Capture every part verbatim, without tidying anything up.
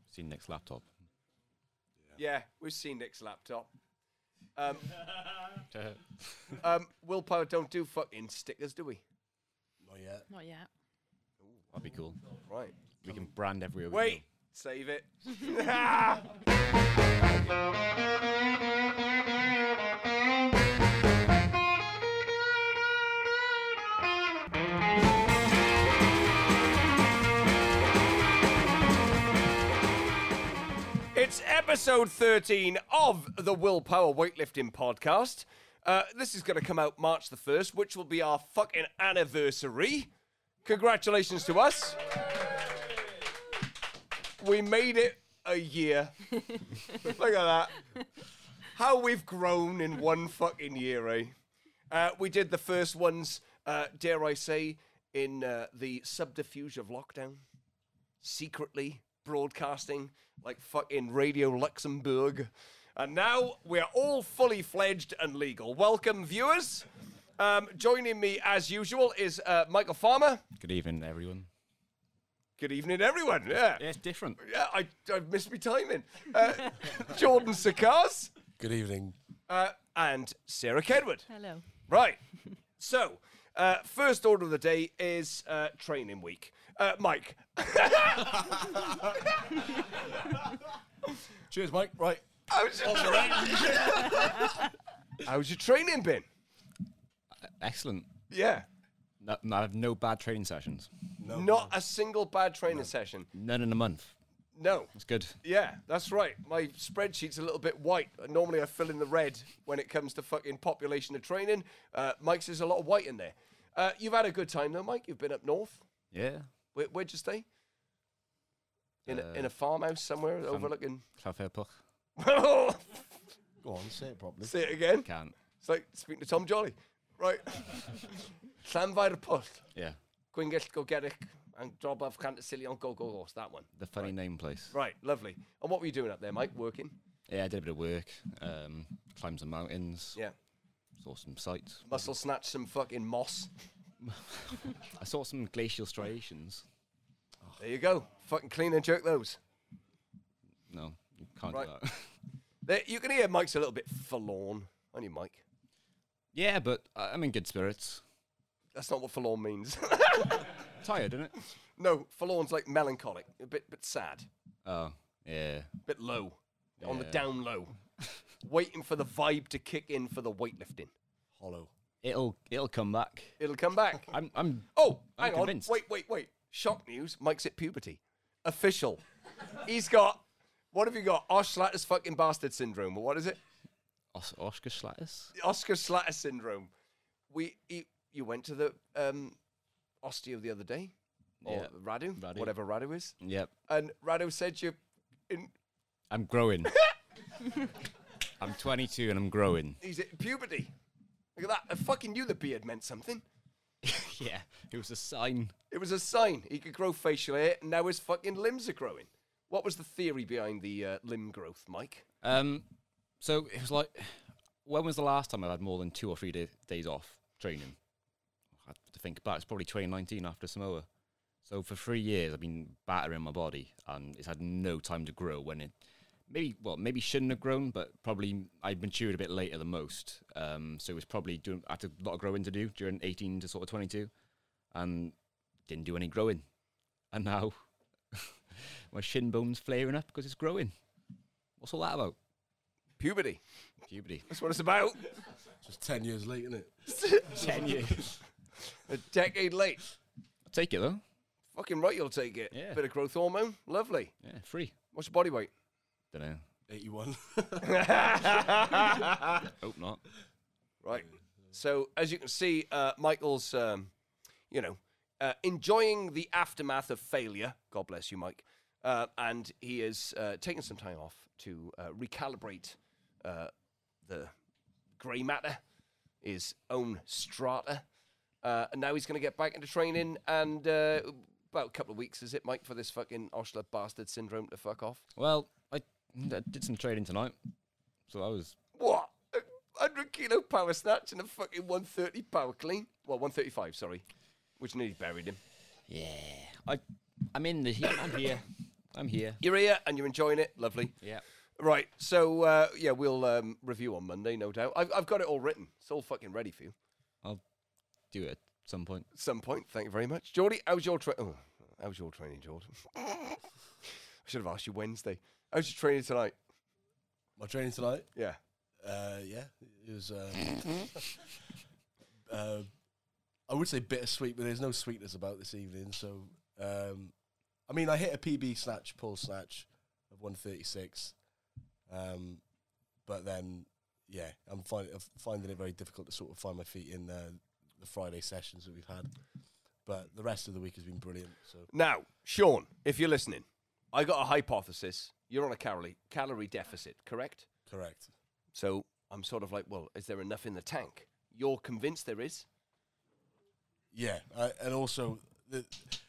Seen Nick's laptop. Yeah, we've seen Nick's laptop. Um, um, Willpower don't do fucking stickers, do we? Not yet. Not yet. That'd be cool. Right. We can brand everywhere. Wait. We Save it. It's episode thirteen of the Willpower Weightlifting Podcast. Uh, this is going to come out March the first, which will be our fucking anniversary. Congratulations to us. We made it a year. Look at that. How we've grown in one fucking year, eh? Uh, we did the first ones, uh, dare I say, in uh, the subterfuge of lockdown. Secretly broadcasting like fucking Radio Luxembourg. And now we're all fully fledged and legal. Welcome, viewers. Um, joining me, as usual, is uh, Michael Farmer. Good evening, everyone. Good evening, everyone. Yeah, Yeah, it's different. yeah. I I missed my timing. Uh, Jordan Sakars Good evening. uh, and Sarah Kedwood. Hello. Right. So, uh, first order of the day is uh, training week. Uh, Mike, Cheers, Mike. Right. how's your, how's your training been? Excellent. Yeah. No, no, I have no bad training sessions. No. Not a single bad training session. None in a month. No. It's good. Yeah, that's right. My spreadsheet's a little bit white. Normally I fill in the red when it comes to fucking population of training. Uh, Mike's there's a lot of white in there. Uh, you've had a good time though, Mike. You've been up north. Yeah. Where, where'd you stay? In a, Uh, in a farmhouse somewhere overlooking. Cloudfairpuch. Say Go on, say it properly. it again. Can't. It's like speaking to Tom Jolly. Right. Llanfairpwll. Yeah. Gwyngyll Gogeric and Drobaf Cantasillion Go Go Go. It's that one. The funny name place. Right, lovely. And what were you doing up there, Mike? Working? Yeah, I did a bit of work. Um, climbed some mountains. Yeah. Saw some sights. Muscle snatch some fucking moss. I saw some glacial striations. There you go. Fucking clean and jerk those. No, you can't Right. do that. There, you can hear Mike's a little bit forlorn. Aren't you, Mike? Yeah, but I- I'm in good spirits. That's not what forlorn means. Tired, isn't it? No, forlorn's like melancholic. A bit bit sad. Oh, yeah. A bit low. On the Yeah. down low. Waiting for the vibe to kick in for the weightlifting. Hollow. It'll it'll come back. It'll come back. I'm I'm Oh, I'm hang convinced. on. Wait, wait, wait. Shock news. Mike's at puberty. Official. He's got, what have you got? Oshlatters fucking bastard syndrome. Or what is it? Os- Oscar Schlatters. Oscar Slatter syndrome. We, he, you went to the um, osteo the other day? Or Yeah. Radu? Radu. Whatever Radu is. Yep. And Radu said you in, I'm growing. I'm twenty-two and I'm growing. he's at puberty. Look at that. I fucking knew the beard meant something. Yeah, it was a sign. It was a sign. He could grow facial hair, and now his fucking limbs are growing. What was the theory behind the uh, limb growth, Mike? Um, so it was like, when was the last time I had more than two or three day- days off training? I had to think back. It's probably twenty nineteen after Samoa. So for three years, I've been battering my body, and it's had no time to grow. When it maybe, well, maybe shouldn't have grown, but probably I'd matured a bit later than most. Um, so it was probably doing I had a lot of growing to do during eighteen to sort of twenty-two, and didn't do any growing. And now my shin bone's flaring up because it's growing. What's all that about? Puberty. Puberty. That's what it's about. Just ten years late, isn't it? Ten years. A decade late. I'll take it though. Fucking right, you'll take it. Yeah. Bit of growth hormone. Lovely. Yeah, free. What's your body weight? Don't know. eighty-one. Hope not. Right. So, as you can see, uh, Michael's, um, you know, uh, enjoying the aftermath of failure. God bless you, Mike. Uh, and he is uh, taking some time off to uh, recalibrate uh, the grey matter, his own strata. Uh, and now he's going to get back into training. And uh, about a couple of weeks, is it, Mike, for this fucking Osler bastard syndrome to fuck off? Well, I I did some trading tonight, so I was. What? A one hundred kilo power snatch and a fucking one thirty power clean? Well, one thirty-five, sorry. Which nearly buried him. Yeah, I I'm in the I'm here. I'm here. You're here and you're enjoying it. Lovely. Yeah. Right. So uh, yeah, we'll um, review on Monday, no doubt. I've, I've got it all written. It's all fucking ready for you. I'll do it at some point. At some point. Thank you very much, Geordie. How's your tra- oh, how's your training, Jordan? I should have asked you Wednesday. How's your training tonight? My training tonight? Yeah. Uh, yeah, it was. Um, uh, I would say bittersweet, but there's no sweetness about this evening. So, um, I mean, I hit a P B snatch, pull snatch of one thirty-six, um, but then, yeah, I'm, find, I'm finding it very difficult to sort of find my feet in uh, the Friday sessions that we've had. But the rest of the week has been brilliant. So now, Sean, if you're listening, I got a hypothesis. You're on a calorie calorie deficit, correct? correct. So I'm sort of like, well, is there enough in the tank? You're convinced there is? Yeah, uh, and also the,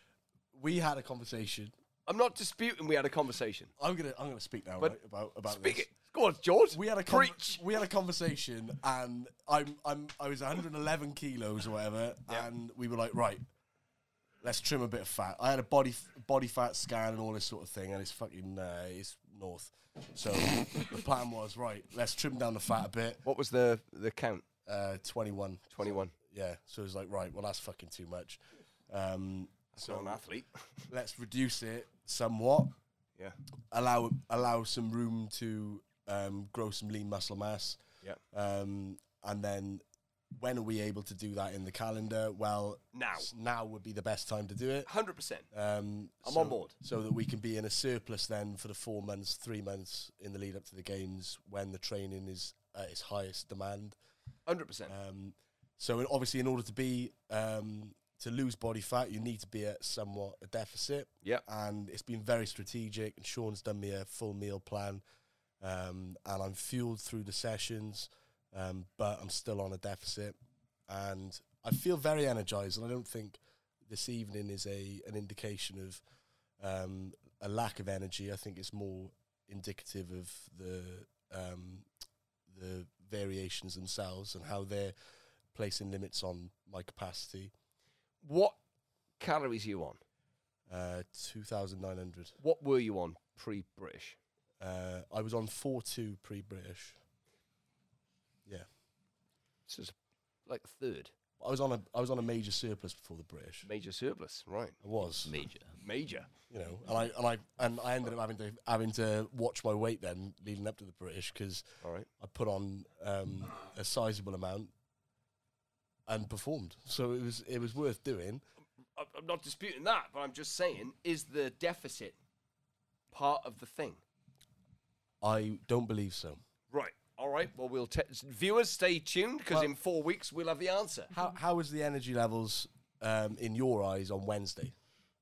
we had a conversation. I'm not disputing we had a conversation. I'm gonna I'm gonna speak now, But right, about about Speak this. it. Go on, George. We had a con- Preach. we had a conversation, and I'm I'm I was one hundred eleven kilos or whatever, Yeah. and we were like, right, let's trim a bit of fat. I had a body f- body fat scan and all this sort of thing, and it's fucking uh, it's north. So the plan was, right, let's trim down the fat a bit. What was the, the count? Uh, twenty-one. twenty-one. Yeah. So it was like, right, well that's fucking too much. Um, So an athlete. let's reduce it somewhat. Yeah. Allow allow some room to um, grow some lean muscle mass. Yeah. Um, and then when are we able to do that in the calendar? Well, Now. s- now would be the best time to do it. one hundred percent. Um, I'm so- on board. So that we can be in a surplus then for the four months, three months in the lead up to the games when the training is at its highest demand. one hundred percent. Um, so in- obviously in order to be, um, to lose body fat, you need to be at somewhat a deficit. Yeah. And it's been very strategic, and Sean's done me a full meal plan, um, and I'm fueled through the sessions, um, but I'm still on a deficit, and I feel very energized, and I don't think this evening is a an indication of um, a lack of energy. I think it's more indicative of the um, the variations themselves and how they're placing limits on my capacity. What calories are you on? Uh, two thousand nine hundred. What were you on pre-British? Uh, I was on four two pre-British. Yeah, This is like a third. I was on a I was on a major surplus before the British. Major surplus. Right. I was, Major. Major. you know, and I and I and I ended up having to having to watch my weight then leading up to the British because All right. I put on um, a sizable amount and performed. So it was it was worth doing. I- I'm not disputing that, but I'm just saying, is the deficit part of the thing? I don't believe so. Right. All right. Well, we'll te- viewers stay tuned because Well- in four weeks we'll have the answer. How how was the energy levels um, in your eyes on Wednesday?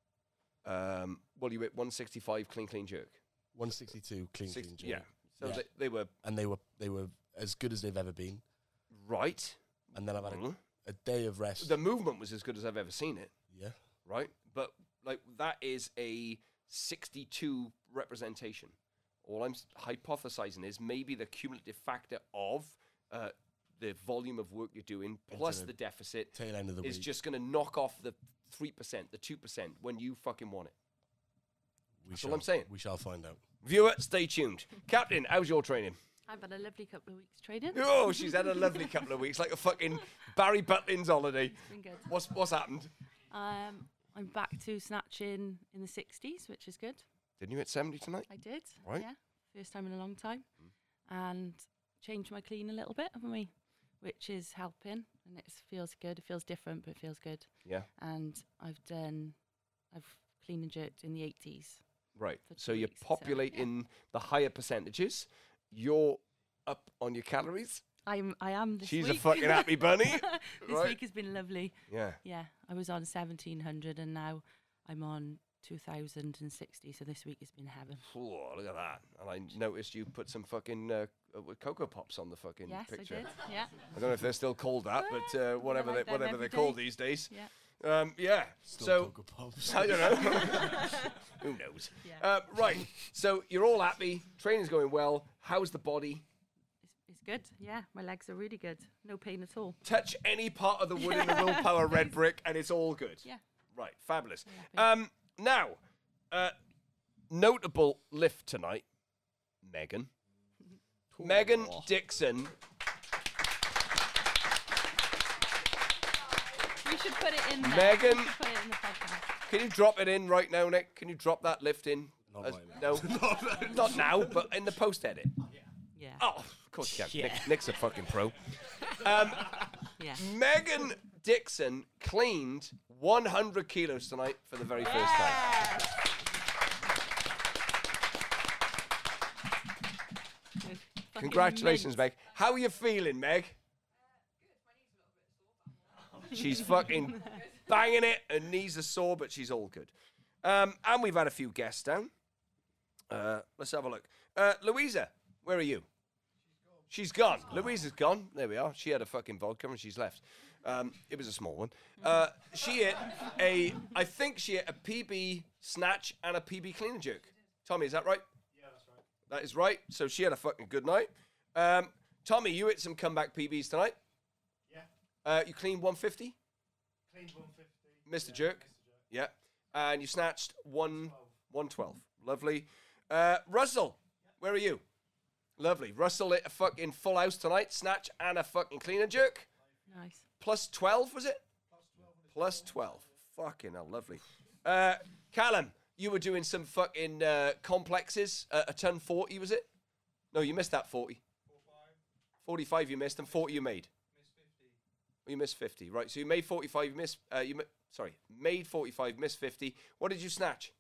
Um, well, you hit one sixty-five clean, clean jerk. one sixty-two clean Six- clean jerk. yeah. So Yeah. They, they were And they were they were as good as they've ever been. right. And then I've had a, Mhm. a day of rest. The movement was as good as I've ever seen it. yeah. Right. But like that is a sixty-two representation. All I'm s- hypothesizing is maybe the cumulative factor of uh, the volume of work you're doing plus the the deficit Tail end of the is week. just going to knock off the three percent, the two percent when you fucking want it. we that's shall, all I'm saying. We shall find out. Viewer, stay tuned. Captain, how's your training? I've had a lovely couple of weeks training. Oh, she's had a lovely couple of weeks, like a fucking Barry Butlins holiday. It's been good. What's what's happened? Um, I'm back to snatching in the sixties, which is good. Didn't you hit seventy tonight? I did. Right. Yeah. First time in a long time. And changed my clean a little bit, haven't we? Which is helping. And it feels good. It feels different, but it feels good. Yeah. And I've done, I've clean and jerked in the eighties. Right. For So two you're weeks, so, populating the higher percentages. You're up on your calories. I'm, I am this She's week. a fucking happy bunny. This right. week has been lovely. Yeah. Yeah. I was on seventeen hundred and now I'm on two thousand sixty. So this week has been heaven. Oh, look at that. And I noticed you put some fucking uh, uh, with Cocoa Pops on the fucking Yes, picture. I did. Yeah. I don't know if they're still called that, but uh, whatever like they, them whatever every they're called day. these days. Yeah. Um, yeah. Still so Cocoa Pops. I don't know. Who knows? Yeah. Uh, right. So you're all happy. Training's going well. How's the body? It's, it's good. Yeah. My legs are really good. No pain at all. Touch any part of the wood in the willpower red brick, and it's all good. Yeah. Right. Fabulous. Yeah, Um, now, uh, notable lift tonight, Megan. Megan Oh. Dixon. We should put it in there. Megan- We should put it in the podcast. Can you drop it in right now, Nick? Can you drop that lift in? Not As- right now. No, not now, but in the post edit. Yeah. Oh, of course you can. Yeah. Nick, Nick's a fucking pro. Um, Yeah. Megan Dixon cleaned one hundred kilos tonight for the very first time. Fucking Congratulations, mint. Meg. How are you feeling, Meg? She's fucking banging it. Her knees are sore, but she's all good. Um, and we've had a few guests down. Uh, let's have a look. Uh, Louisa, where are you? She's gone. Louisa's gone. There we are. She had a fucking vodka and she's left. Um, it was a small one. Uh, she ate a, I think she ate a P B snatch and a P B clean and jerk. Tommy, is that right? Yeah, that's right. That is right. So she had a fucking good night. Um, Tommy, you ate some comeback P Bs tonight. Yeah. Uh, you cleaned one fifty. Cleaned one fifty. Mister Yeah, Jerk. Yeah. And you snatched one, one twelve. Lovely. Uh, Russell, where are you? Lovely. Russell ate a fucking full house tonight. Snatch and a fucking clean and jerk. Nice. Plus twelve, was it? Plus twelve. Fucking hell, lovely. Uh, Callum, you were doing some fucking uh, complexes. Uh, a ton forty, was it? No, you missed that forty. forty-five you missed and forty you made. You missed fifty, right? So you made forty-five. You missed. Uh, you mi- sorry, made forty-five. Missed fifty. What did you snatch?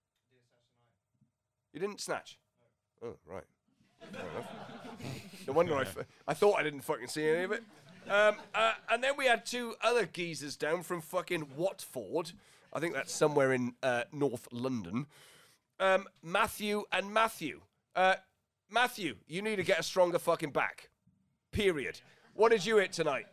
You didn't snatch. No. Oh, right. Fair enough. No wonder I. F- I thought I didn't fucking see any of it. Um, uh, and then we had two other geezers down from fucking Watford. I think that's somewhere in uh, North London. Um, Matthew and Matthew. Uh, Matthew, you need to get a stronger fucking back. Period. What did you hit tonight?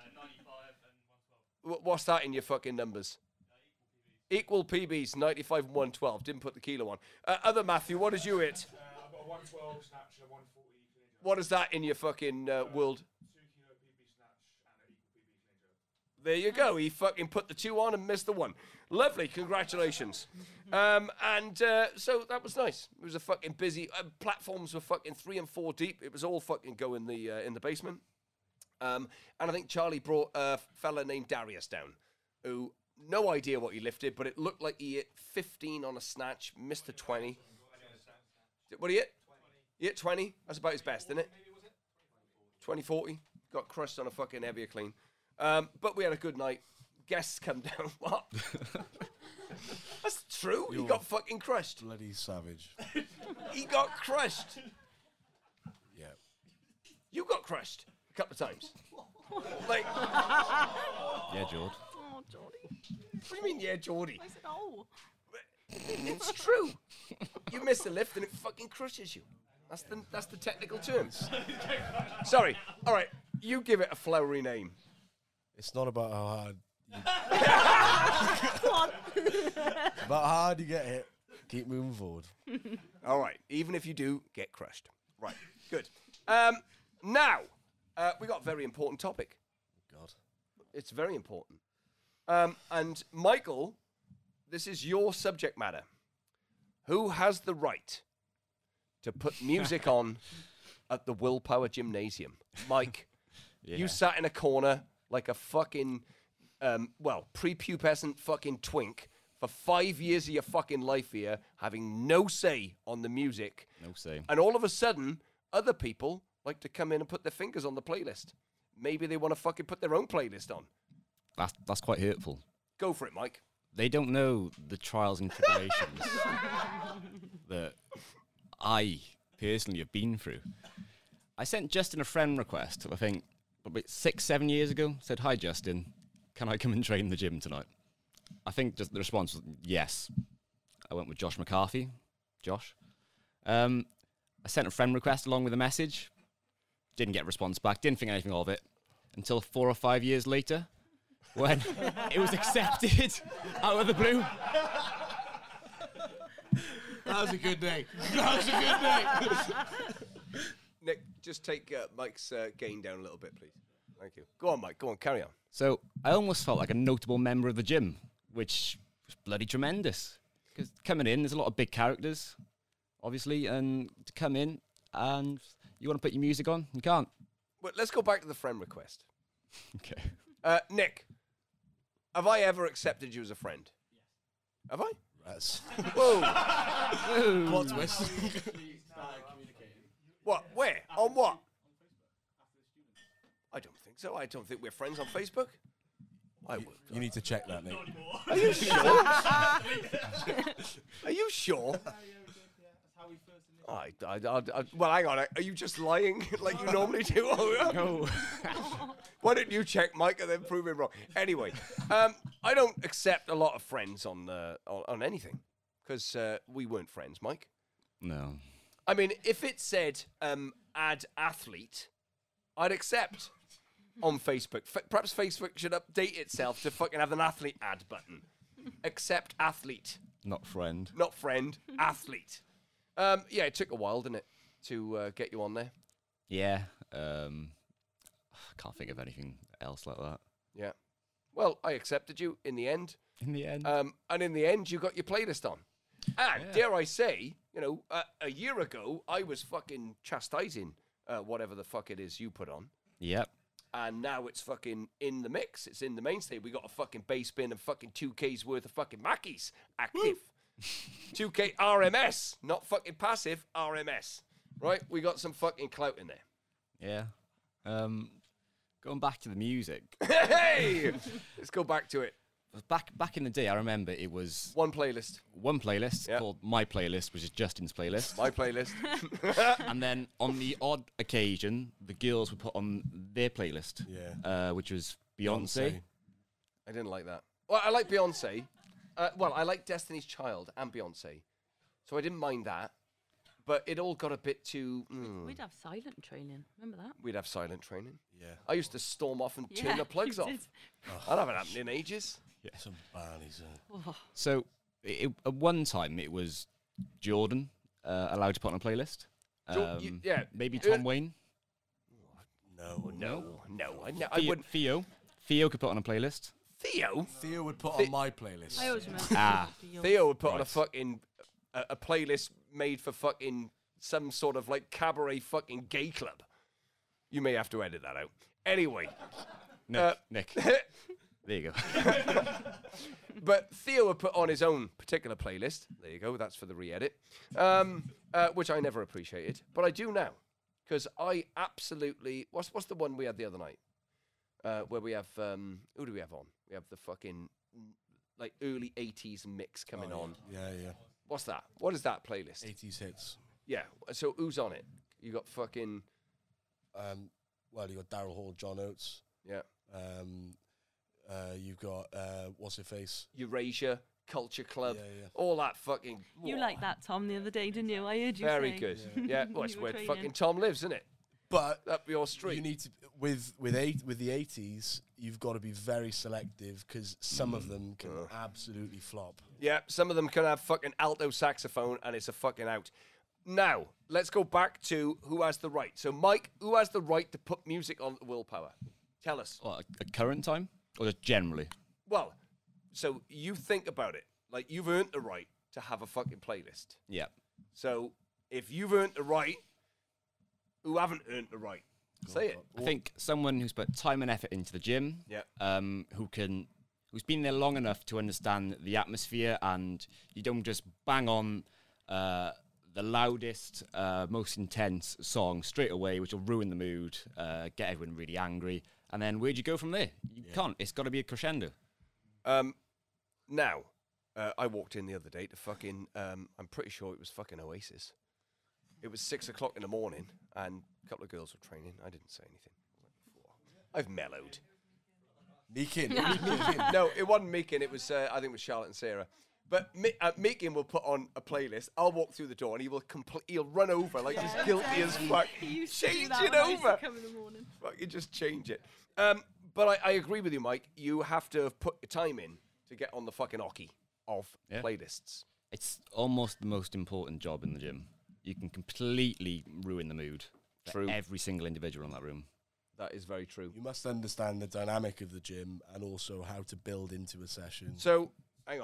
Wh- What's that in your fucking numbers? Equal P Bs, ninety-five and one twelve. Didn't put the kilo on. Uh, other Matthew, what did you hit? Uh, I've got a one twelve snatch and a one forty clean and jerk. What is that in your fucking uh, world? Two kilo P B snatch and an equal P B clean and jerk. There you go. He fucking put the two on and missed the one. Lovely. Congratulations. Um, and uh, so that was nice. It was a fucking busy. Uh, platforms were fucking three and four deep. It was all fucking go in the uh, in the basement. Um, and I think Charlie brought a fella named Darius down, who no idea what he lifted, but it looked like he hit fifteen on a snatch, missed a twenty. What did he hit? He hit twenty. That's about his best, isn't it? twenty forty. Got crushed on a fucking heavier clean. Um, but we had a good night. Guests come down. What? That's true. He got fucking crushed. Bloody savage. He got crushed. Yeah. You got crushed a couple of times. Like, Yeah, George. Oh, Jordy. what do you mean, yeah, Geordie? I said, oh. It's true. You miss a lift and it fucking crushes you. That's the that's the technical terms. Sorry. All right. You give it a flowery name. It's not about how hard. You it's about how hard you get hit. Keep moving forward. All right. Even if you do, get crushed. Right. Good. Um, now, uh, we got a very important topic. God. It's very important. Um, and Michael, this is your subject matter. Who has the right to put music on at the Willpower Gymnasium? Mike, Yeah. you sat in a corner like a fucking, um, well, prepubescent fucking twink for five years of your fucking life here, having no say on the music. No say. And all of a sudden, other people like to come in and put their fingers on the playlist. Maybe they want to fucking put their own playlist on. That's that's quite hurtful. Go for it, Mike. They don't know the trials and tribulations that I personally have been through. I sent Justin a friend request, I think, probably six, seven years ago. Said, "Hi, Justin, can I come and train in the gym tonight?" I think just the response was yes. I went with Josh McCarthy. Josh. Um, I sent a friend request along with a message. Didn't get a response back. Didn't think anything of it until four or five years later, when it was accepted out of the blue. That was a good day. That was a good day. Nick, just take uh, Mike's uh, gain down a little bit, please. Thank you. Go on, Mike. Go on. Carry on. So I almost felt like a notable member of the gym, which was bloody tremendous. because coming in, there's a lot of big characters, obviously, and to come in and you want to put your music on, you can't. But let's go back to the friend request. Okay. Uh, Nick, have I ever accepted you as a friend? Yes. Have I? That's Whoa. plot twist. What? Where? On what? I don't think so. I don't think we're friends on Facebook. I would. You need to check that, Nick. Are you sure? Are you sure? I, I, I, I, well, hang on. Are you just lying like you normally do? No. Why don't you check Mike and then prove him wrong? Anyway, um, I don't accept a lot of friends on uh, on, on anything because uh, we weren't friends, Mike. No. I mean, if it said um, add athlete, I'd accept on Facebook. F- perhaps Facebook should update itself to fucking have an athlete add button. Accept athlete, Not friend. not friend, athlete. Um, yeah, it took a while, didn't it, to uh, get you on there? Yeah. Um, I can't think of anything else like that. Yeah. Well, I accepted you in the end. In the end. Um, and in the end, you got your playlist on. And Yeah. dare I say, you know, uh, a year ago, I was fucking chastising uh, whatever the fuck it is you put on. Yep. And now it's fucking in the mix. It's in the mainstay. We got a fucking bass bin and fucking two K's worth of fucking Mackies active. two K R M S, not fucking passive, R M S. Right? We got some fucking clout in there. Yeah. Um, going back to the music. Hey! Let's go back to it. Back back in the day, I remember it was One playlist. one playlist Yeah. called My Playlist, which is Justin's playlist. My playlist. And then on the odd occasion, the girls would put on their playlist, Yeah. uh, which was Beyonce. I didn't like that. Well, I like Beyonce. Uh, well, I like Destiny's Child and Beyonce. So I didn't mind that. But it all got a bit too... mm, We'd have silent training. Remember that? we'd have silent training. Yeah. I used to storm off and turn Yeah, the plugs you off. did. That haven't happened in ages. Some barneys. Uh, Oh, So it, at one time, it was Jordan uh, allowed to put on a playlist. Jo- you- Um, yeah. Maybe Uh, Tom Wayne. no. No, no. I, no, I Theo, wouldn't. Theo. Theo could put on a playlist. Theo? Theo would put The- on my playlist. I always remember. Ah. Theo. Theo would put on a Right. fucking... A, a playlist made for fucking some sort of like cabaret fucking gay club. You may have to edit that out. Anyway. Nick. Uh, Nick. There you go. But Theo would put on his own particular playlist. There you go. That's for the re-edit, um, uh, which I never appreciated, but I do now because I absolutely. What's what's the one we had the other night? Uh, where we have um, who do we have on? We have the fucking mm, like early eighties mix coming Oh, on. Yeah, yeah. What's that? What is that playlist? eighties hits. Yeah. So who's on it? You got fucking Um, well, you got Daryl Hall, John Oates. yeah. Um, uh, you've got uh, what's her face? Eurasia Culture Club. Yeah, yeah. All that fucking. You Whoa. like that, Tom, the other day, didn't you? I heard you Very say. good. Yeah. Well, it's You were where training. fucking Tom lives, isn't it? But Up your street. you need to with with eight with the eighties. You've got to be very selective because some of them can Ugh. absolutely flop. Yeah, some of them can have fucking alto saxophone and it's a fucking out. Now, let's go back to who has the right. So, Mike, who has the right to put music on Willpower? Tell us. What, at current time? Or just generally? Well, so you think about it. Like, you've earned the right to have a fucking playlist. Yeah. So, if you've earned the right, who haven't earned the right? Say it. I think someone who's put time and effort into the gym, Yeah. um, who can, who's been there long enough to understand the atmosphere, and you don't just bang on uh, the loudest, uh, most intense song straight away, which will ruin the mood, uh, get everyone really angry, and then where'd you go from there? You can't. It's got to be a crescendo. Um, now, uh, I walked in the other day to fucking, um, I'm pretty sure it was fucking Oasis. It was six o'clock in the morning, and a couple of girls were training. I didn't say anything. I've mellowed. Meekin. No, it wasn't Meekin. It was, uh, I think it was Charlotte and Sarah. But Me- uh, Meekin will put on a playlist. I'll walk through the door, and he will compl- he'll run over like he's guilty as fuck. He used to do Change that it when I used to over. come in the morning. Fucking just change it. Um, but I, I agree with you, Mike. You have to have put your time in to get on the fucking hockey of Yeah. playlists. It's almost the most important job in the gym. You can completely ruin the mood for True. every single individual in that room. That is very true. You must understand the dynamic of the gym and also how to build into a session. So, hang on.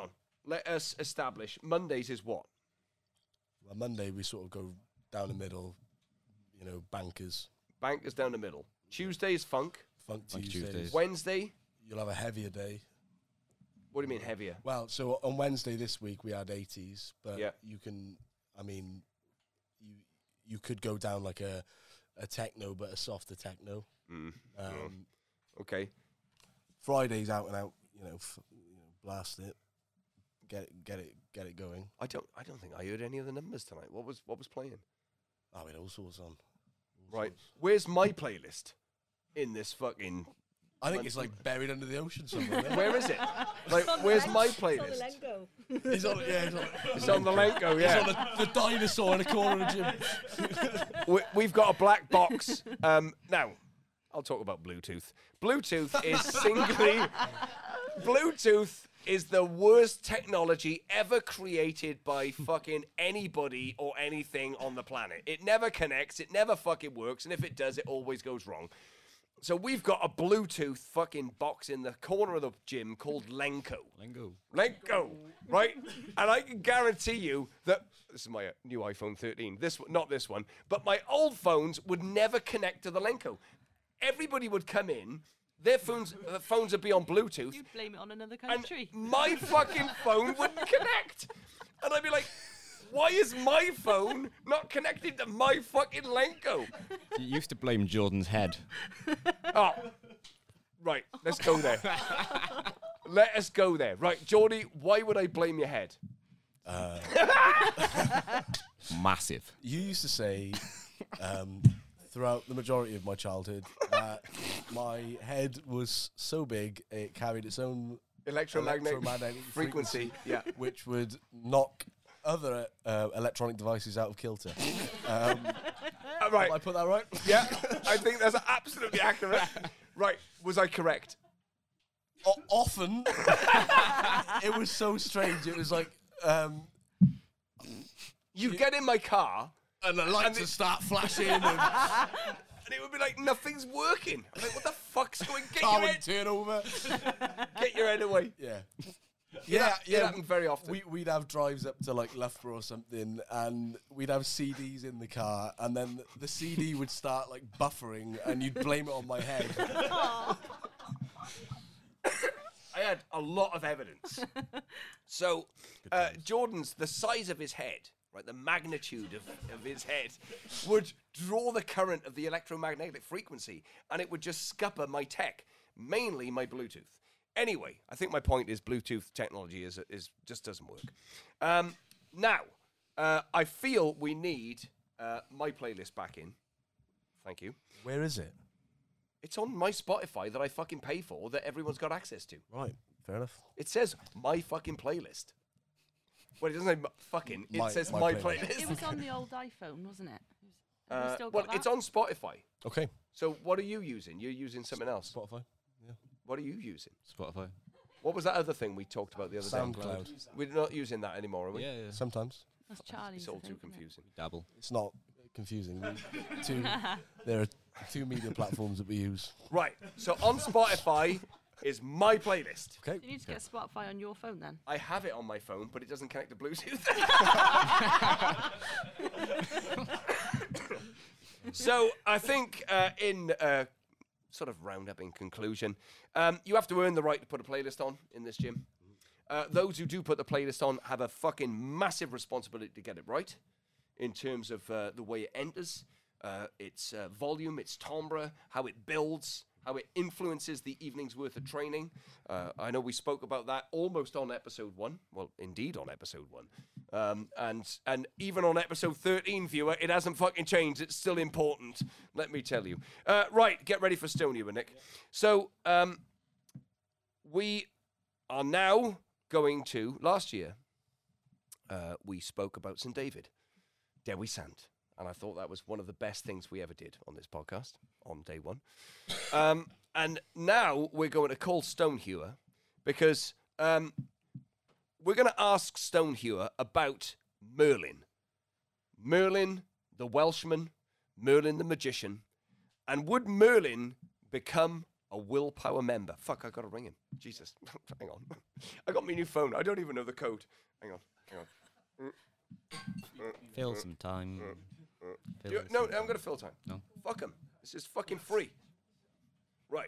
let us establish Mondays is what? Well, Monday we sort of go down the middle, you know, bankers. Bankers down the middle. Tuesday is funk. Funk Funk Tuesdays. Tuesdays. Wednesday, You'll have a heavier day. what do you mean heavier? Well, so on Wednesday this week we had eighties, but Yeah. you can, I mean, you you could go down like a a techno, but a softer techno. Mm. Um, Okay. Friday's out and out, you know, f- you know, blast it, get it, get it, get it going. I don't. I don't think I heard any of the numbers tonight. What was what was playing? Oh, we had all sorts on. All Right. sorts. Where's my playlist in this fucking? I think it's like buried under the ocean somewhere. there. Where is it? Like, where's my playlist? He's on, yeah, he's on, It's on the Lenko. he's Yeah. on the, the dinosaur in the corner of the gym. we, we've got a black box. Um, now, I'll talk about Bluetooth. Bluetooth is singly. Bluetooth is the worst technology ever created by fucking anybody or anything on the planet. It never connects. It never fucking works. And if it does, it always goes wrong. So we've got a Bluetooth fucking box in the corner of the gym called Lenko. Lengo. Lenko, right? And I can guarantee you that this is my uh, new iPhone thirteen. This one- not this one, but my old phones would never connect to the Lenko. Everybody would come in, their phones, uh, phones would be on Bluetooth, You blame it on another and country. my fucking phone wouldn't connect. And I'd be like, why is my phone not connected to my fucking Lenko? You used to blame Jordan's head. Oh, right. Let's go there. Let us go there. Right, Geordie, why would I blame your head? Massive. You used to say um, throughout the majority of my childhood that my head was so big it carried its own Electromagnetic, electromagnetic frequency. Yeah. which would knock other uh, electronic devices out of kilter. Um, Uh, right. Have I put that right? Yeah, I think that's absolutely accurate. Right, was I correct? O- often, it was so strange. It was like, um, You get in my car, and the lights And would it- start flashing, and and it would be like nothing's working. I'm like, what the fuck's going? Get car your would head, turn over. get your head away. Yeah. Yeah, Yeah, it yeah. happened very often. We, we'd have drives up to like Loughborough or something, and we'd have C Ds in the car, and then the C D would start like buffering, and you'd blame it on my head. I had a lot of evidence. So, uh, Jordan's, the size of his head, right, the magnitude of, of his head, would draw the current of the electromagnetic frequency, and it would just scupper my tech, mainly my Bluetooth. Anyway, I think my point is Bluetooth technology is, is just doesn't work. Um, now, uh, I feel we need uh, my playlist back in. Thank you. Where is it? It's on my Spotify that I fucking pay for that everyone's got access to. Right, fair enough. It says my fucking playlist. Well, it doesn't say mu- fucking. It My- says my my, playlist. playlist. It was on the old iPhone, wasn't it? It was- have we Uh, still got well, that? it's on Spotify. Okay, So what are you using? You're using something else. Spotify, What are you using? Spotify. What was that other thing we talked about the other day? SoundCloud. We're not using that anymore, are we? Yeah, yeah. Sometimes That's Charlie's. It's I all too think, isn't it? confusing. Dabble. it's not confusing. We- two, there are two media platforms that we use. Right. So on Spotify is my playlist. Okay, You need to get Spotify on your phone then. I have it on my phone, but it doesn't connect to Bluetooth. So I think uh, in uh, sort of roundup in conclusion, um, you have to earn the right to put a playlist on in this gym. Uh, those who do put the playlist on have a fucking massive responsibility to get it right in terms of uh, the way it enters, uh, its uh, volume, its timbre, how it builds, how it influences the evening's worth of training. Uh, I know we spoke about that almost on episode one. Well, indeed on episode one. Um, and and even on episode thirteen, viewer, it hasn't fucking changed. It's still important, let me tell you. Uh, right, get ready for Stone Ewer, Nick. So um, we are now going to, last year, uh, we spoke about Saint David, Dewi Sant. And I thought that was one of the best things we ever did on this podcast on day one. Um, and now we're going to call Stonehewer because um, we're going to ask Stonehewer about Merlin. Merlin, the Welshman, Merlin the magician. And would Merlin become a willpower member. Fuck, I got to ring him. Jesus. Hang on. I got my new phone. I don't even know the code. Hang on. Hang on. Fill some time. Fill Do you, some no, time. I'm going to fill time. No. Fuck him. This is fucking free. Right.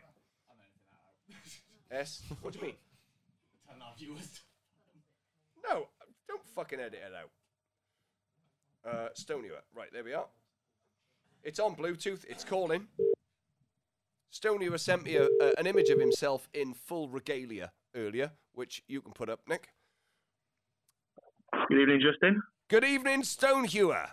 S. What do you mean? Turn our viewers. No, don't fucking edit it out. Uh, Stoneheuer. Right, there we are. It's on Bluetooth. It's calling. Stoneheuer sent me a, a, an image of himself in full regalia earlier, which you can put up, Nick. Good evening, Justin. Good evening, Stoneheuer.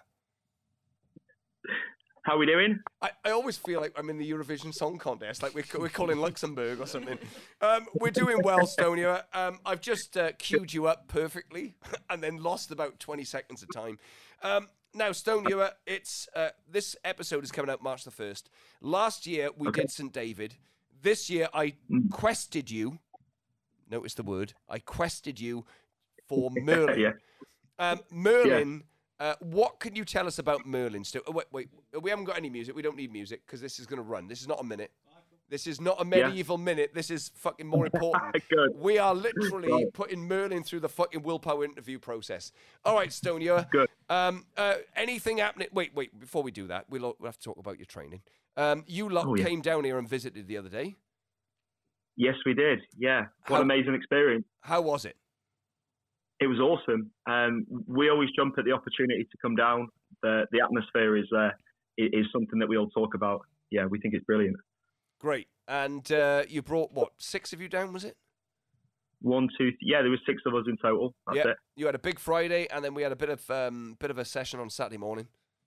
How are we doing? I, I always feel like I'm in the Eurovision Song Contest, like we're, we're calling Luxembourg or something. Um, we're doing well, Stoneheuer. Um, I've just uh, queued you up perfectly and then lost about twenty seconds of time. Um, now, Stoneheuer, it's uh, this episode is coming out March the first. Last year, we Okay. did Saint David. This year, I quested you. Notice the word. I quested you for Merlin. Yeah. Um, Merlin, uh, what can you tell us about Merlin? Sto- oh, wait, wait, we haven't got any music. We don't need music because this is going to run. This is not a minute. This is not a medieval minute. This is fucking more important. Good. We are literally Right. putting Merlin through the fucking willpower interview process. All right, Stoneheuer. Good. Um, uh, anything happening? Wait, wait. Before we do that, we'll, we'll have to talk about your training. Um, you lot Oh, yeah. came down here and visited the other day. Yes, we did. Yeah. What How- an amazing experience. How was it? It was awesome. Um, we always jump at the opportunity to come down. The the atmosphere is uh, i- is something that we all talk about. Yeah, we think it's brilliant. Great. And uh, you brought, what, six of you down, was it? One, two, th- yeah, there was six of us in total. That's yeah. it. You had a big Friday, and then we had a bit of um, bit of a session on Saturday morning.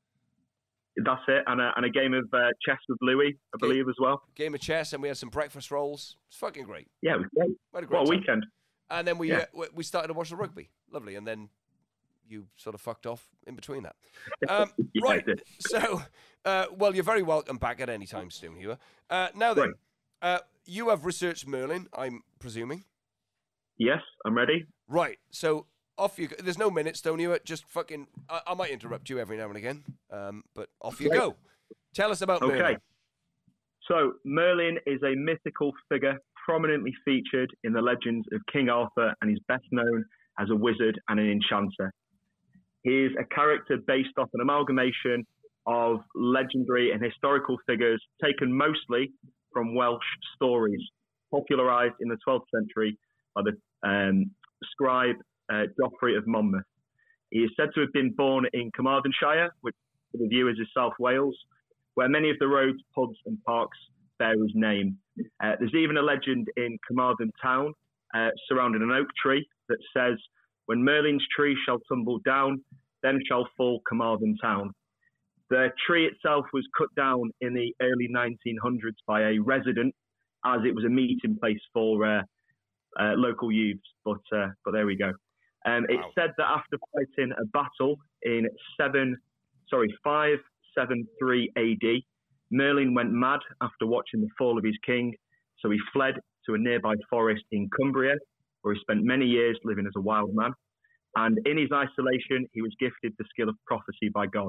That's it. And a, and a game of uh, chess with Louis, I Okay. believe, as well. Game of chess, and we had some breakfast rolls. It's fucking great. Yeah, it was great. We had a great What a time. weekend. And then we Yeah. uh, w- we started to watch the rugby. Lovely. And then you sort of fucked off in between that. Um, Yeah, right. I did. So, uh, well, you're very welcome back at any time, Stoneheuer. Uh, now then, Right. uh, you have researched Merlin, I'm presuming. Yes, I'm ready. Right. So off you go. There's no minute, Stoneheuer. Just fucking. I, I might interrupt you every now and again. Um, but off you Right. go. Tell us about Okay. Merlin. So, Merlin is a mythical figure prominently featured in the legends of King Arthur and is best known as a wizard and an enchanter. He is a character based off an amalgamation of legendary and historical figures taken mostly from Welsh stories, popularised in the twelfth century by the um, scribe uh, Geoffrey of Monmouth. He is said to have been born in Carmarthenshire, which for the viewers is South Wales, where many of the roads, pubs and parks bear his name. Uh, there's even a legend in Carmarthen town uh, surrounding an oak tree that says, "When Merlin's tree shall tumble down, then shall fall Carmarthen town." The tree itself was cut down in the early nineteen hundreds by a resident, as it was a meeting place for uh, uh, local youths. But uh, but there we go. Um, it's Wow. said that after fighting a battle in seven, sorry, five seven three A D, Merlin went mad after watching the fall of his king, so he fled to a nearby forest in Cumbria, where he spent many years living as a wild man. And in his isolation, he was gifted the skill of prophecy by God.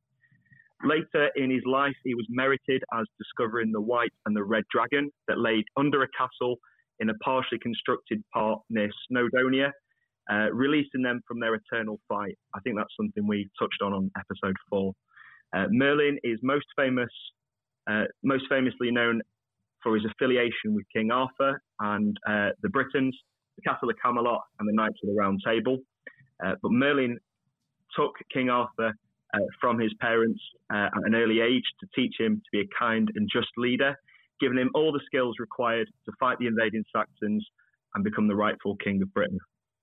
Later in his life, he was merited as discovering the white and the red dragon that laid under a castle in a partially constructed part near Snowdonia, uh, releasing them from their eternal fight. I think that's something we touched on on episode four. Uh, Merlin is most famous, uh, most famously known for his affiliation with King Arthur and uh, the Britons, the Castle of Camelot, and the Knights of the Round Table. Uh, but Merlin took King Arthur uh, from his parents uh, at an early age to teach him to be a kind and just leader, giving him all the skills required to fight the invading Saxons and become the rightful king of Britain.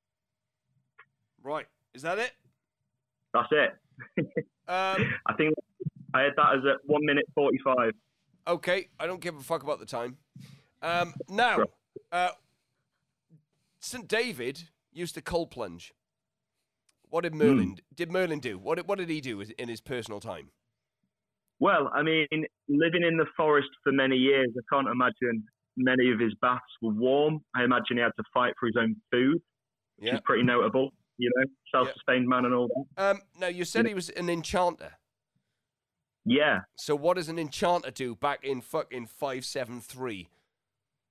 Right. Is that it? That's it. Um, I think I had that as at one minute forty-five. okay. I don't give a fuck about the time. Um, now, uh, Saint David used to cold plunge. What did Merlin did Merlin do? What did, what did he do in his personal time? Well, I mean, living in the forest for many years, I can't imagine many of his baths were warm. I imagine he had to fight for his own food, which Yeah. is pretty notable, you know, self-sustained man and all that. Um, now you said he was an enchanter. Yeah. So what does an enchanter do back in fucking five seven three?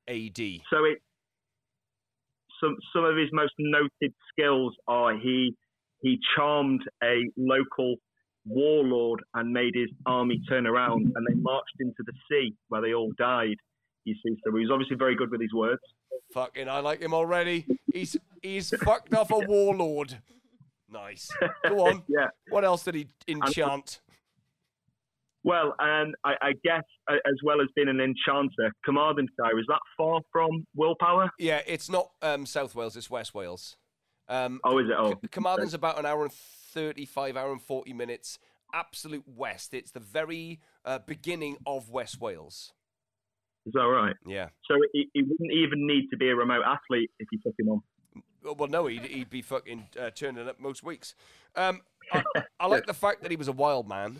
A D. So it some some of his most noted skills are he he charmed a local warlord and made his army turn around, and they marched into the sea where they all died. You see, so he was obviously very good with his words. Fucking, I like him already. He's he's fucked off a warlord. Nice. Go on. Yeah. What else did he enchant? Well, and I, I guess uh, as well as being an enchanter, Carmarthenshire, is that far from Willpower? Yeah, it's not um, South Wales, it's West Wales. Um, Oh, is it? Oh, C- Carmarthen's about an hour and thirty-five, hour and forty minutes. Absolute west. It's the very uh, beginning of West Wales. is that right? Yeah. So he, he wouldn't even need to be a remote athlete if you took him on. Well, no, he'd, he'd be fucking uh, turning up most weeks. Um, I, I like the fact that he was a wild man.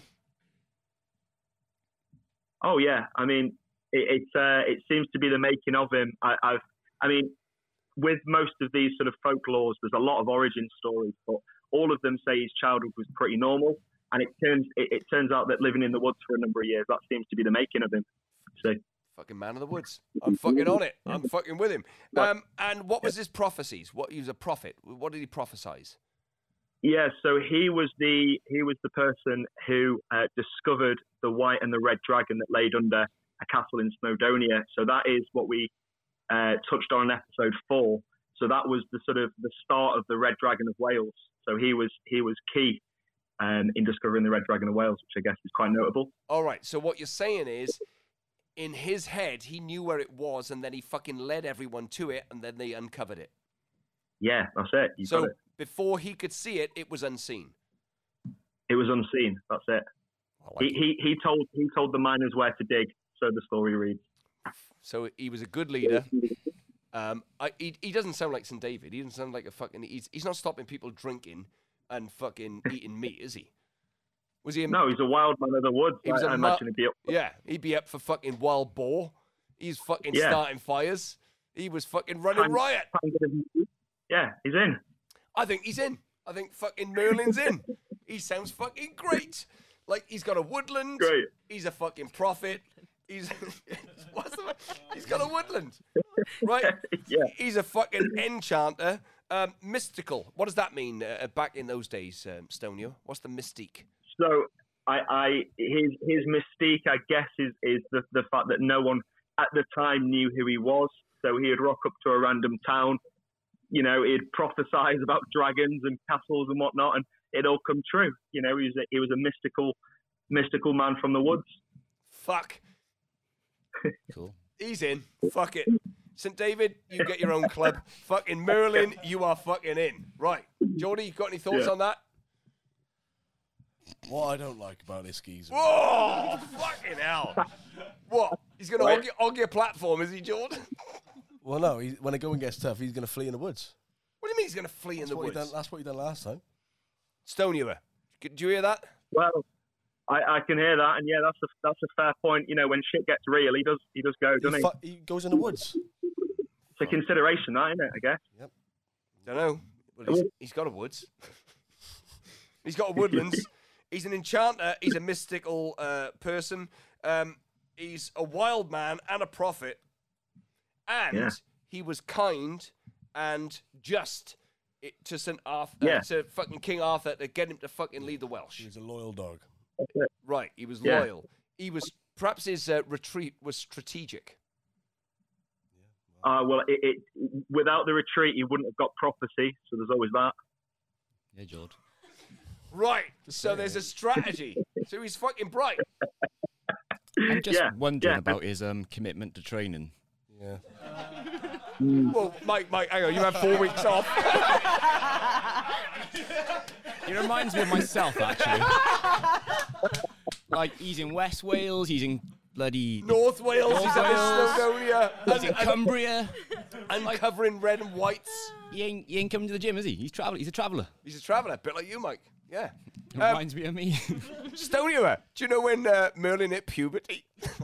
Oh yeah, I mean, it it, uh, it seems to be the making of him. I, I've, I mean, with most of these sort of folklores, there's a lot of origin stories, but all of them say his childhood was pretty normal, and it turns it, it turns out that living in the woods for a number of years, that seems to be the making of him. So Fucking man of the woods. I'm fucking on it. I'm fucking with him. Um, and what was his prophecies? What he was a prophet. What did he prophesize? yeah, so he was the he was the person who uh, discovered the white and the red dragon that laid under a castle in Snowdonia. So that is what we uh, touched on in episode four. So that was the sort of the start of the Red Dragon of Wales. So he was he was key um, in discovering the Red Dragon of Wales, which I guess is quite notable. All right. So what you're saying is, in his head, he knew where it was, and then he fucking led everyone to it, and then they uncovered it. Yeah, that's it. You So got it. before he could see it, it was unseen. It was unseen. That's it. I like He, it. he he told he told the miners where to dig. So the story reads. So he was a good leader. Um, I, he, he doesn't sound like Saint David. He doesn't sound like a fucking. He's he's not stopping people drinking and fucking eating meat, is he? Was he? A, No, he's a wild man of the woods. He was I, a I ma- imagine he'd be up. Yeah, he'd be up for fucking wild boar. He's fucking Yeah. starting fires. He was fucking running Time- riot. Yeah, he's in. I think he's in. I think fucking Merlin's in. He sounds fucking great. Like he's got a woodland. Great. He's a fucking prophet. He's what's the he's got a woodland, right? Yeah. He's a fucking enchanter. Um, mystical. What does that mean uh, back in those days, um, Stonio? What's the mystique? So I, I his his mystique, I guess, is is the the fact that no one at the time knew who he was. So he'd rock up to a random town, you know, he'd prophesize about dragons and castles and whatnot, and it'd all come true. You know, he was a, he was a mystical mystical man from the woods. Fuck. Cool. He's in. Fuck it. Saint David, you get your own club. Fucking Merlin, you are fucking in. Right. Geordie, you got any thoughts Yeah. on that? What I don't like about this geezer. Whoa! Fucking hell. What? He's going to Right. hog, your- hog your platform, is he, Jordan? Well, no, he, when the going gets tough, he's going to flee in the woods. What do you mean he's going to flee in That's the what, he woods? done, that's what he done last time. Stone you. Did you hear that? Well, I, I can hear that, and yeah, that's a that's a fair point. You know, when shit gets real, he does he does go, He, doesn't he? fu- he goes in the woods. It's a consideration, that, isn't it? I guess. Don't know. Well, he's, he's got a woods. He's got a woodlands. He's an enchanter. He's a mystical uh, person. Um, he's a wild man and a prophet. And Yeah. he was kind and just i- to Saint Arthur, Yeah. uh, to fucking King Arthur to get him to fucking lead the Welsh. He's a loyal dog. That's it. Right. He was Yeah. loyal. He was perhaps his uh, retreat was strategic. Uh, well, it, it without the retreat, he wouldn't have got prophecy. So there's always that. Yeah, George. Right. So there's a strategy. So he's fucking bright. I'm just Yeah, wondering yeah. about his um commitment to training. Yeah. Well, Mike, Mike, hang on. You had four weeks off. It reminds me of myself, actually. Like, he's in West Wales, he's in bloody... North Wales, North he's up in Wales. Snowdonia, He's in and, and, Cumbria. and covering red and whites. He ain't, he ain't coming to the gym, is he? He's travel. He's a traveller. He's a traveller, a bit like you, Mike. Yeah. It Um, reminds me of me. Stonia, do you know when uh, Merlin hit puberty?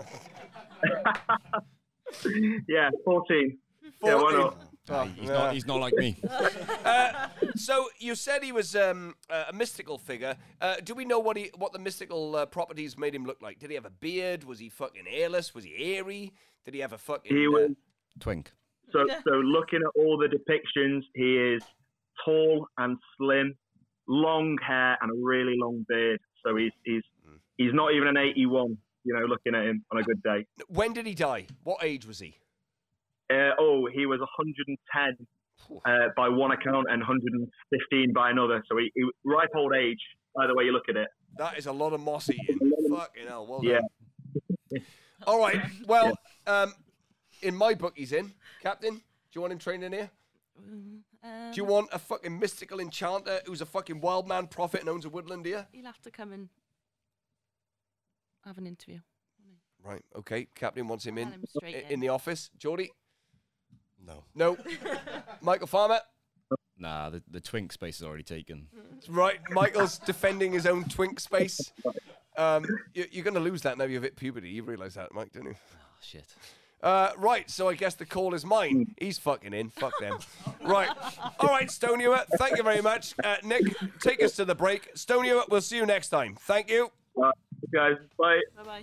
Yeah, fourteen. Yeah, why fourteen. not? Oh, he's, yeah. not, he's not like me. Uh, so you said he was um, a mystical figure. Uh, do we know what he, what the mystical uh, properties made him look like? Did he have a beard? Was he fucking hairless? Was he hairy? Did he have a fucking? He was. Twink. So, so looking at all the depictions, he is tall and slim, long hair and a really long beard. So he's he's he's not even an eighty-one. You know, looking at him on a good day. When did he die? What age was he? Uh, oh, he was one hundred ten uh, by one account and one hundred fifteen by another. So he, he ripe old age. By the way you look at it. That is a lot of moss eating. Fucking hell. Well Yeah. done. All right. Well, um, in my book, he's in. Captain, do you want him training here? Um, Do you want a fucking mystical enchanter who's a fucking wild man prophet and owns a woodland here? He'll have to come and have an interview. Right. Okay. Captain wants him in Let him straight i- in. in the office. Geordie? No. No. Michael Farmer? Nah, the, the twink space is already taken. Right. Michael's defending his own twink space. Um, you, you're going to lose that now you've hit puberty. You realise that, Mike, don't you? Oh, shit. Uh, right, so I guess the call is mine. He's fucking in. Fuck them. Right. All right, Stone Ewer, thank you very much. Uh, Nick, take us to the break. Stone Ewer, we'll see you next time. Thank you. Uh, guys, bye. Bye bye.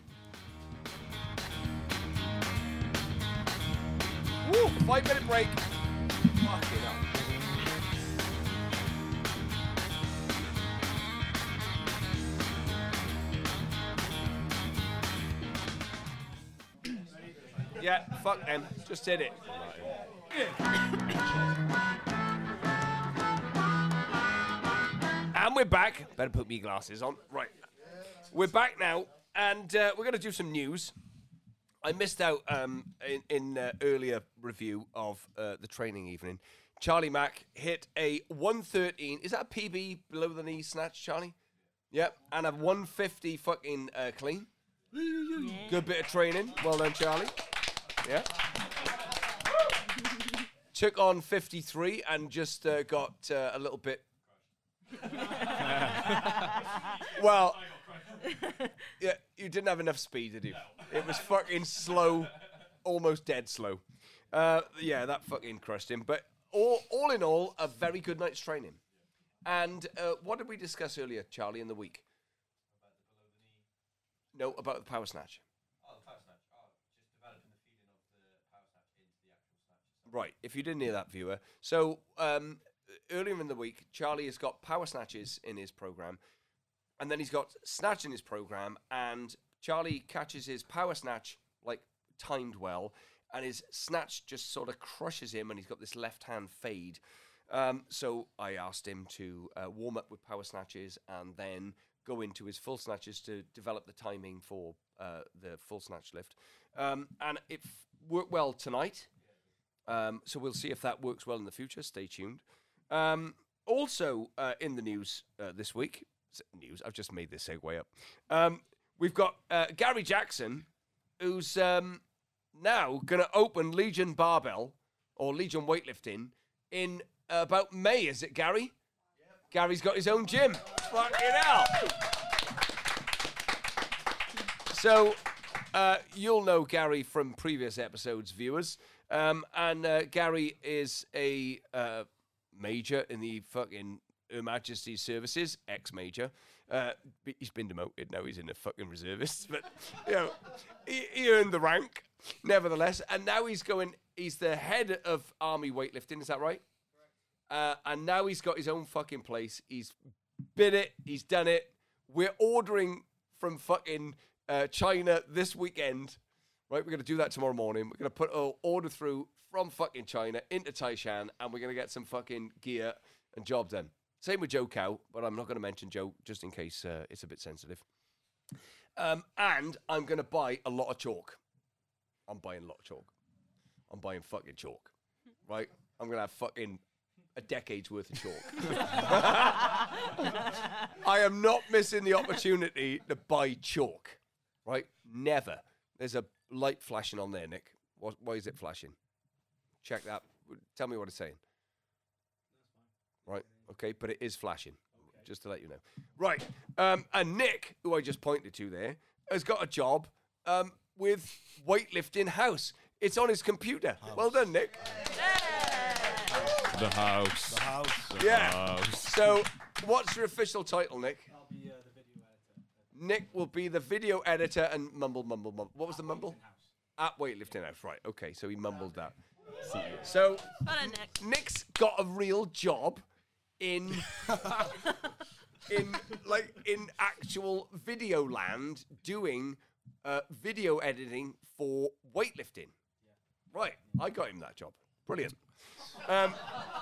Woo, five minute break. Fucking hell. Yeah, fuck them. Just did it. And we're back. Better put me glasses on. Right. We're back now, and uh, we're going to do some news. I missed out um, in, in uh, earlier review of uh, the training evening. Charlie Mack hit a one thirteen. Is that a P B below the knee snatch, Charlie? Yep. And a one fifty fucking uh, clean. Good bit of training. Well done, Charlie. Yeah. Took on fifty-three and just uh, got uh, a little bit. Well, yeah, you didn't have enough speed, did you? It was fucking slow, almost dead slow. Uh, yeah, that fucking crushed him. But all, all in all, a very good night's training. And uh, what did we discuss earlier, Charlie, in the week? No, about the power snatch. Right, if you didn't hear that, viewer. So, um, earlier in the week, Charlie has got power snatches in his program, and then he's got snatch in his program, and Charlie catches his power snatch, like, timed well, and his snatch just sort of crushes him, and he's got this left-hand fade. Um, so I asked him to uh, warm up with power snatches and then go into his full snatches to develop the timing for uh, the full snatch lift. Um, and it f- worked well tonight. Um, so we'll see if that works well in the future. Stay tuned. Um, also uh, in the news uh, this week, news, I've just made this segue up. Um, we've got uh, Gary Jackson, who's um, now going to open Legion Barbell or Legion Weightlifting in uh, about May, is it, Gary? Yep. Gary's got his own gym. Fucking hell. So uh, you'll know Gary from previous episodes, viewers. Um, and uh, Gary is a uh, major in the fucking Her Majesty's Services, ex-major. Uh, he's been demoted, now he's in the fucking reservists. But, you know, he, he earned the rank, nevertheless. And now he's going, he's the head of Army weightlifting, is that right? Uh, and now he's got his own fucking place. He's bid it, he's done it. We're ordering from fucking uh, China this weekend. Right, we're going to do that tomorrow morning. We're going to put an order through from fucking China into Taishan, and we're going to get some fucking gear and job done. Same with Joe Cow, but I'm not going to mention Joe just in case uh, it's a bit sensitive. Um, and I'm going to buy a lot of chalk. I'm buying a lot of chalk. I'm buying fucking chalk. Right? I'm going to have fucking a decade's worth of chalk. I am not missing the opportunity to buy chalk. Right? Never. There's a light flashing on there, Nick. What, why is it flashing? Check that. Tell me what it's saying. Right, okay, but it is flashing, okay. Just to let you know. Right, um, and Nick, who I just pointed to there, has got a job um, with Weightlifting House. It's on his computer. House. Well done, Nick. The house. The house. The Yeah. house. So, what's your official title, Nick? I'll be uh, the video editor. Nick will be the video editor and mumble, mumble, mumble. What was the mumble? At weightlifting house, right? Okay, so he mumbled that. So Well done, Nick. Nick's got a real job in in like in actual video land doing uh, video editing for weightlifting. Right, I got him that job. Brilliant. Um,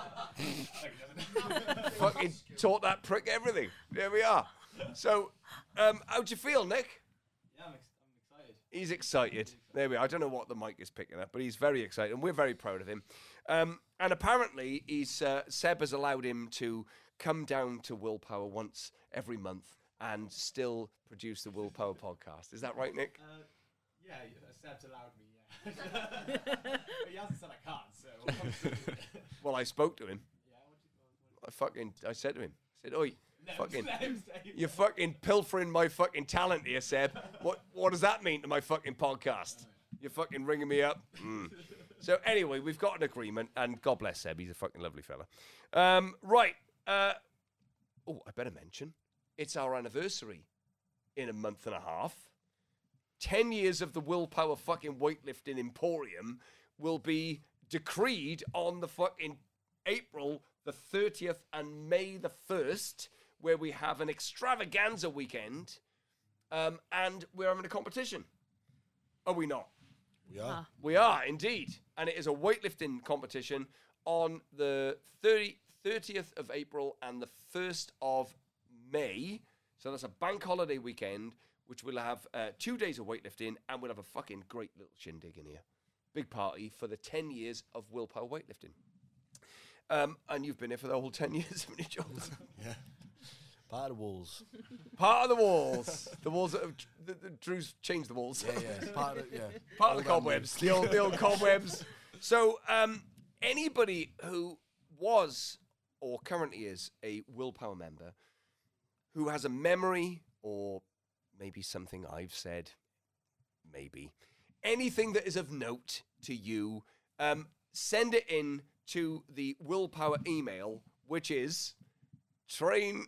fucking taught that prick everything. There we are. So, um, how'd you feel, Nick? Yeah, I'm, ex- I'm excited. He's excited. There we are. I don't know what the mic is picking up, but he's very excited, and we're very proud of him. Um, and apparently, he's uh, Seb has allowed him to come down to Willpower once every month and still produce the Willpower podcast. Is that right, Nick? Uh, yeah, uh, Seb's allowed me, yeah. But he hasn't said I can't, so... Well, I spoke to him. yeah, what do you I fucking, I said to him, I said, "Oi, Let him- fucking, let him say- you're fucking pilfering my fucking talent here, Seb. What, what does that mean to my fucking podcast? You're fucking ringing me up." Mm. So anyway, we've got an agreement, and God bless Seb. He's a fucking lovely fella. Um, right. Uh, oh, I better mention, it's our anniversary in a month and a half. Ten years of the Willpower fucking weightlifting emporium will be decreed on the fucking April the thirtieth and May the first, where we have an extravaganza weekend, um, and we're having a competition. Are we not? We are. We are, indeed. And it is a weightlifting competition on the thirtieth of April and the first of May. So that's a bank holiday weekend, which will have uh, two days of weightlifting, and we'll have a fucking great little shindig in here. Big party for the ten years of Willpower weightlifting. Um, and you've been here for the whole ten years, haven't you, Jules? Yeah. Part of the walls. Part of the walls. The walls that have, the, the, Drew's changed the walls. Yeah, yeah. Part of, yeah. Part of Old the cobwebs, the old, the old cobwebs. So, um, anybody who was or currently is a Willpower member who has a memory or maybe something I've said, maybe, anything that is of note to you, um, send it in to the Willpower email, which is train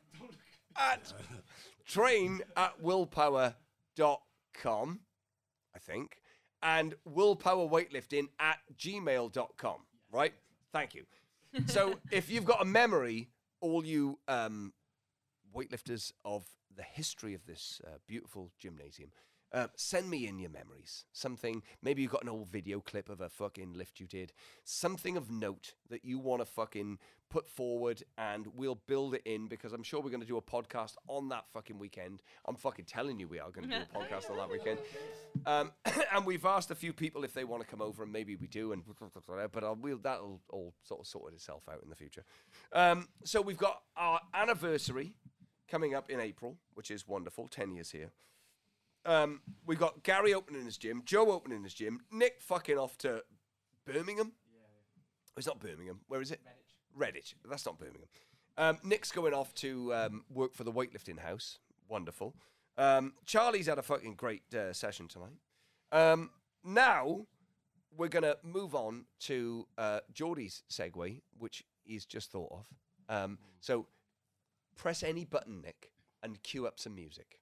at train at willpower dot com, I think, and willpower weightlifting at gmail dot com, right? Thank you. So if you've got a memory, all you um, weightlifters of the history of this uh, beautiful gymnasium, uh, send me in your memories. Something, maybe you've got an old video clip of a fucking lift you did. Something of note that you want to fucking put forward, and we'll build it in, because I'm sure we're going to do a podcast on that fucking weekend. I'm fucking telling you we are going to do a podcast on that weekend. Um, and we've asked a few people if they want to come over, and maybe we do, and but I'll, we'll, that'll all sort of sort itself out in the future. Um, so we've got our anniversary coming up in April, which is wonderful, ten years here. Um, we've got Gary opening his gym, Joe opening his gym, Nick fucking off to Birmingham. Yeah, yeah. It's not Birmingham. Where is it? Redditch. Redditch. That's not Birmingham. Um, Nick's going off to um, work for the weightlifting house. Wonderful. Um, Charlie's had a fucking great uh, session tonight. Um, now we're going to move on to uh, Geordie's segue, which he's just thought of. Um, so press any button, Nick, and cue up some music.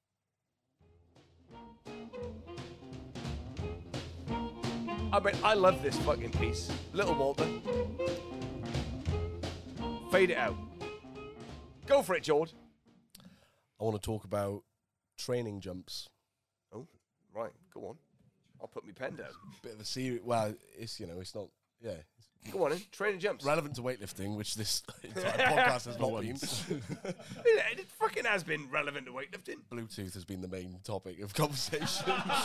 I mean, I love this fucking piece. Little Walter. Fade it out. Go for it, George. I want to talk about training jumps. Oh, right. Go on. I'll put my pen down. Bit of a serious. Well, it's you know, it's not. Yeah, it's Go on in. Training jumps. relevant to weightlifting, which this entire podcast has not been. It, it fucking has been relevant to weightlifting. Bluetooth has been the main topic of conversation.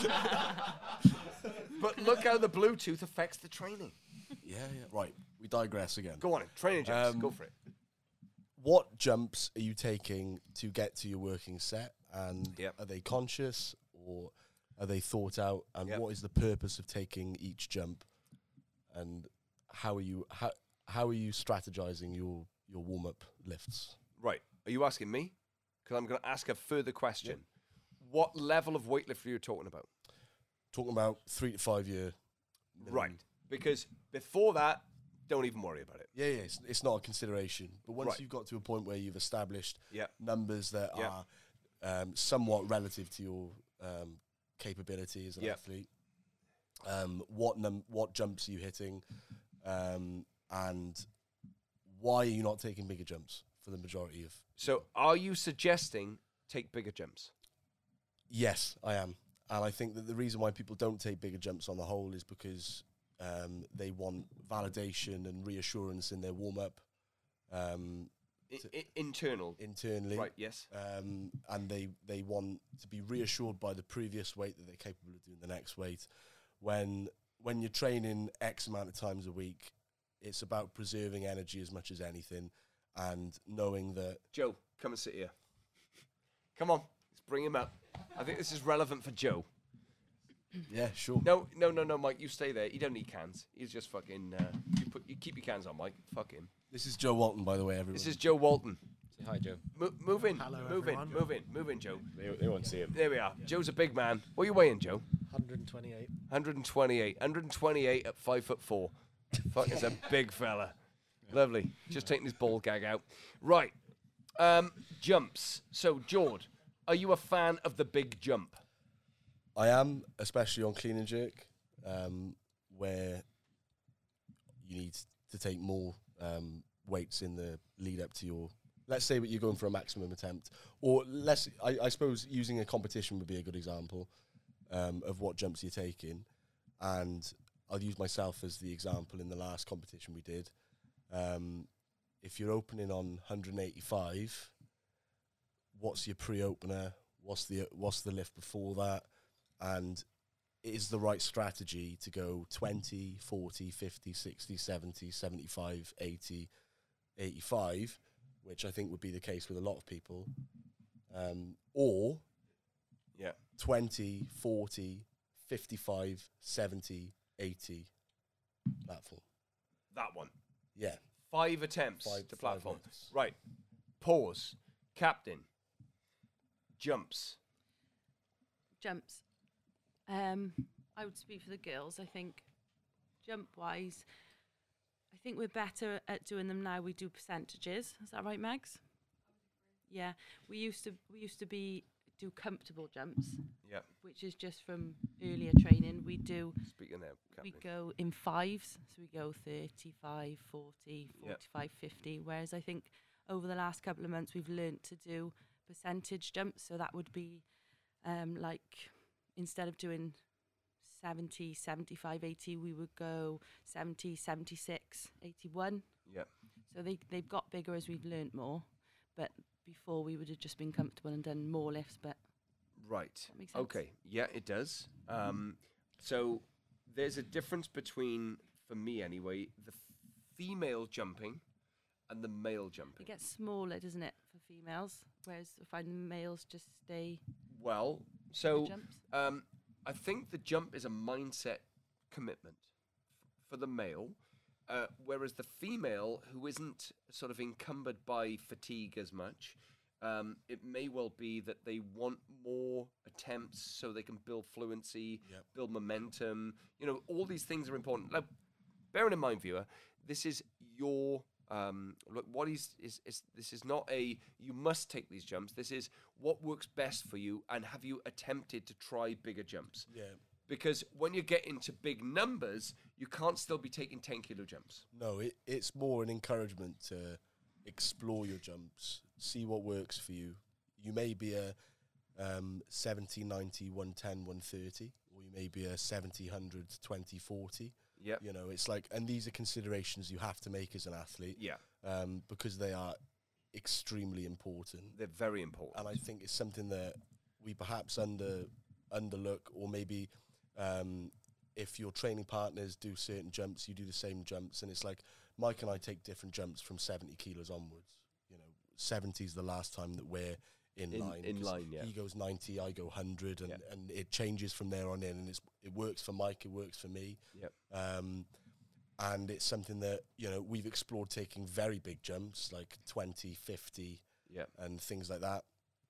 But look how the Bluetooth affects the training. yeah, yeah. Right. We digress again. Go on in. Training jumps. Um, Go for it. What jumps are you taking to get to your working set? And Yep. are they conscious or are they thought out? And Yep. what is the purpose of taking each jump? And how are you how how are you strategizing your your warm up lifts? Right. Are you asking me? Because I'm going to ask a further question. What level of weightlifter are you talking about? Talking about three to five year. Right. Because before that, don't even worry about it. Yeah, yeah, it's, it's not a consideration. But once Right. you've got to a point where you've established Yeah. numbers that Yeah. are um, somewhat relative to your um, capability as an Yeah. athlete, Um, what num- what jumps are you hitting, um, and why are you not taking bigger jumps for the majority of? So, are you suggesting take bigger jumps? Yes, I am, and I think that the reason why people don't take bigger jumps on the whole is because um, they want validation and reassurance in their warm up. Um, I, I, internal. internally, Right, yes. um, and they they want to be reassured by the previous weight that they're capable of doing the next weight. When when you're training X amount of times a week, it's about preserving energy as much as anything, and knowing that. Joe, come and sit here. Come on, let's bring him up. I think this is relevant for Joe. Yeah, sure. No, no, no, no, Mike, you stay there. You don't need cans. He's just fucking. Uh, you put, you keep your cans on, Mike. Fuck him. This is Joe Walton, by the way, everyone. This is Joe Walton. Say hi, Joe. Mo- move in, Hello, move everyone. in, move in, move in, Joe. They, they won't see him. There we are. Joe's a big man. What are you weighing, Joe? one hundred twenty-eight. one twenty-eight. one twenty-eight at five foot four. Fuck, it's a big fella. Lovely. Just taking his ball gag out. Right. Um, jumps. So, Jord, are you a fan of the big jump? I am, especially on clean and jerk, um, where you need to take more um, weights in the lead up to your. Let's say that you're going for a maximum attempt, or less. I, I suppose using a competition would be a good example um, of what jumps you're taking. And I'll use myself as the example in the last competition we did. Um, if you're opening on one eighty-five, what's your pre-opener? What's the what's the lift before that? And is the right strategy to go twenty, forty, fifty, sixty, seventy, seventy-five, eighty, eighty-five, which I think would be the case with a lot of people, um, or Yeah. twenty, forty, fifty-five, seventy, eighty platform. That one. Yeah. Five attempts Five- to five platform. lifts. Right. Pause. Captain. Jumps. Jumps. Um, I would speak for the girls. I think jump wise, I think we're better at doing them now. We do percentages. Is that right, Megs? Yeah. We used to we used to be do comfortable jumps, Yeah. which is just from earlier training. We do Speaking there, we Captain. go in fives, so we go thirty-five, forty, Yeah. forty-five, fifty. Whereas I think over the last couple of months we've learnt to do percentage jumps. So that would be um, like instead of doing seventy, seventy-five, eighty, we would go seventy, seventy-six, eighty-one. Yeah. So they, they've got bigger as we've learnt more. But before we would have just been comfortable and done more lifts. But Right. that makes sense? Okay. Yeah, it does. Um, so there's a difference between, for me anyway, the female jumping and the male jumping. it gets smaller, doesn't it, for females? Whereas I find males just stay Well, the so jumps. um, I think the jump is a mindset commitment f- for the male, uh, whereas the female, who isn't sort of encumbered by fatigue as much, um, it may well be that they want more attempts so they can build fluency, Yep. build momentum. You know, all these things are important. Like, bearing in mind, viewer, this is your um, look. What is, is is this is not a you must take these jumps. This is what works best for you, and have you attempted to try bigger jumps? Yeah. Because when you get into big numbers, you can't still be taking ten kilo jumps. No, it, it's more an encouragement to explore your jumps, see what works for you. You may be a um, seventy, ninety, one ten, one thirty, or you may be a seventy, one hundred, twenty, forty. Yep. You know, it's like, and these are considerations you have to make as an athlete Yeah, um, because they are extremely important. they're very important. And I think it's something that we perhaps under underlook, or maybe um, if your training partners do certain jumps, you do the same jumps, and it's like Mike and I take different jumps from seventy kilos onwards. You know, seventy is the last time that we're in, In- line. in 'cause line, yeah. He goes ninety, I go one hundred, and, Yeah. and it changes from there on in, and it's it works for Mike, it works for me. Yep. Um, and it's something that, you know, we've explored taking very big jumps, like twenty, fifty, Yep. and things like that.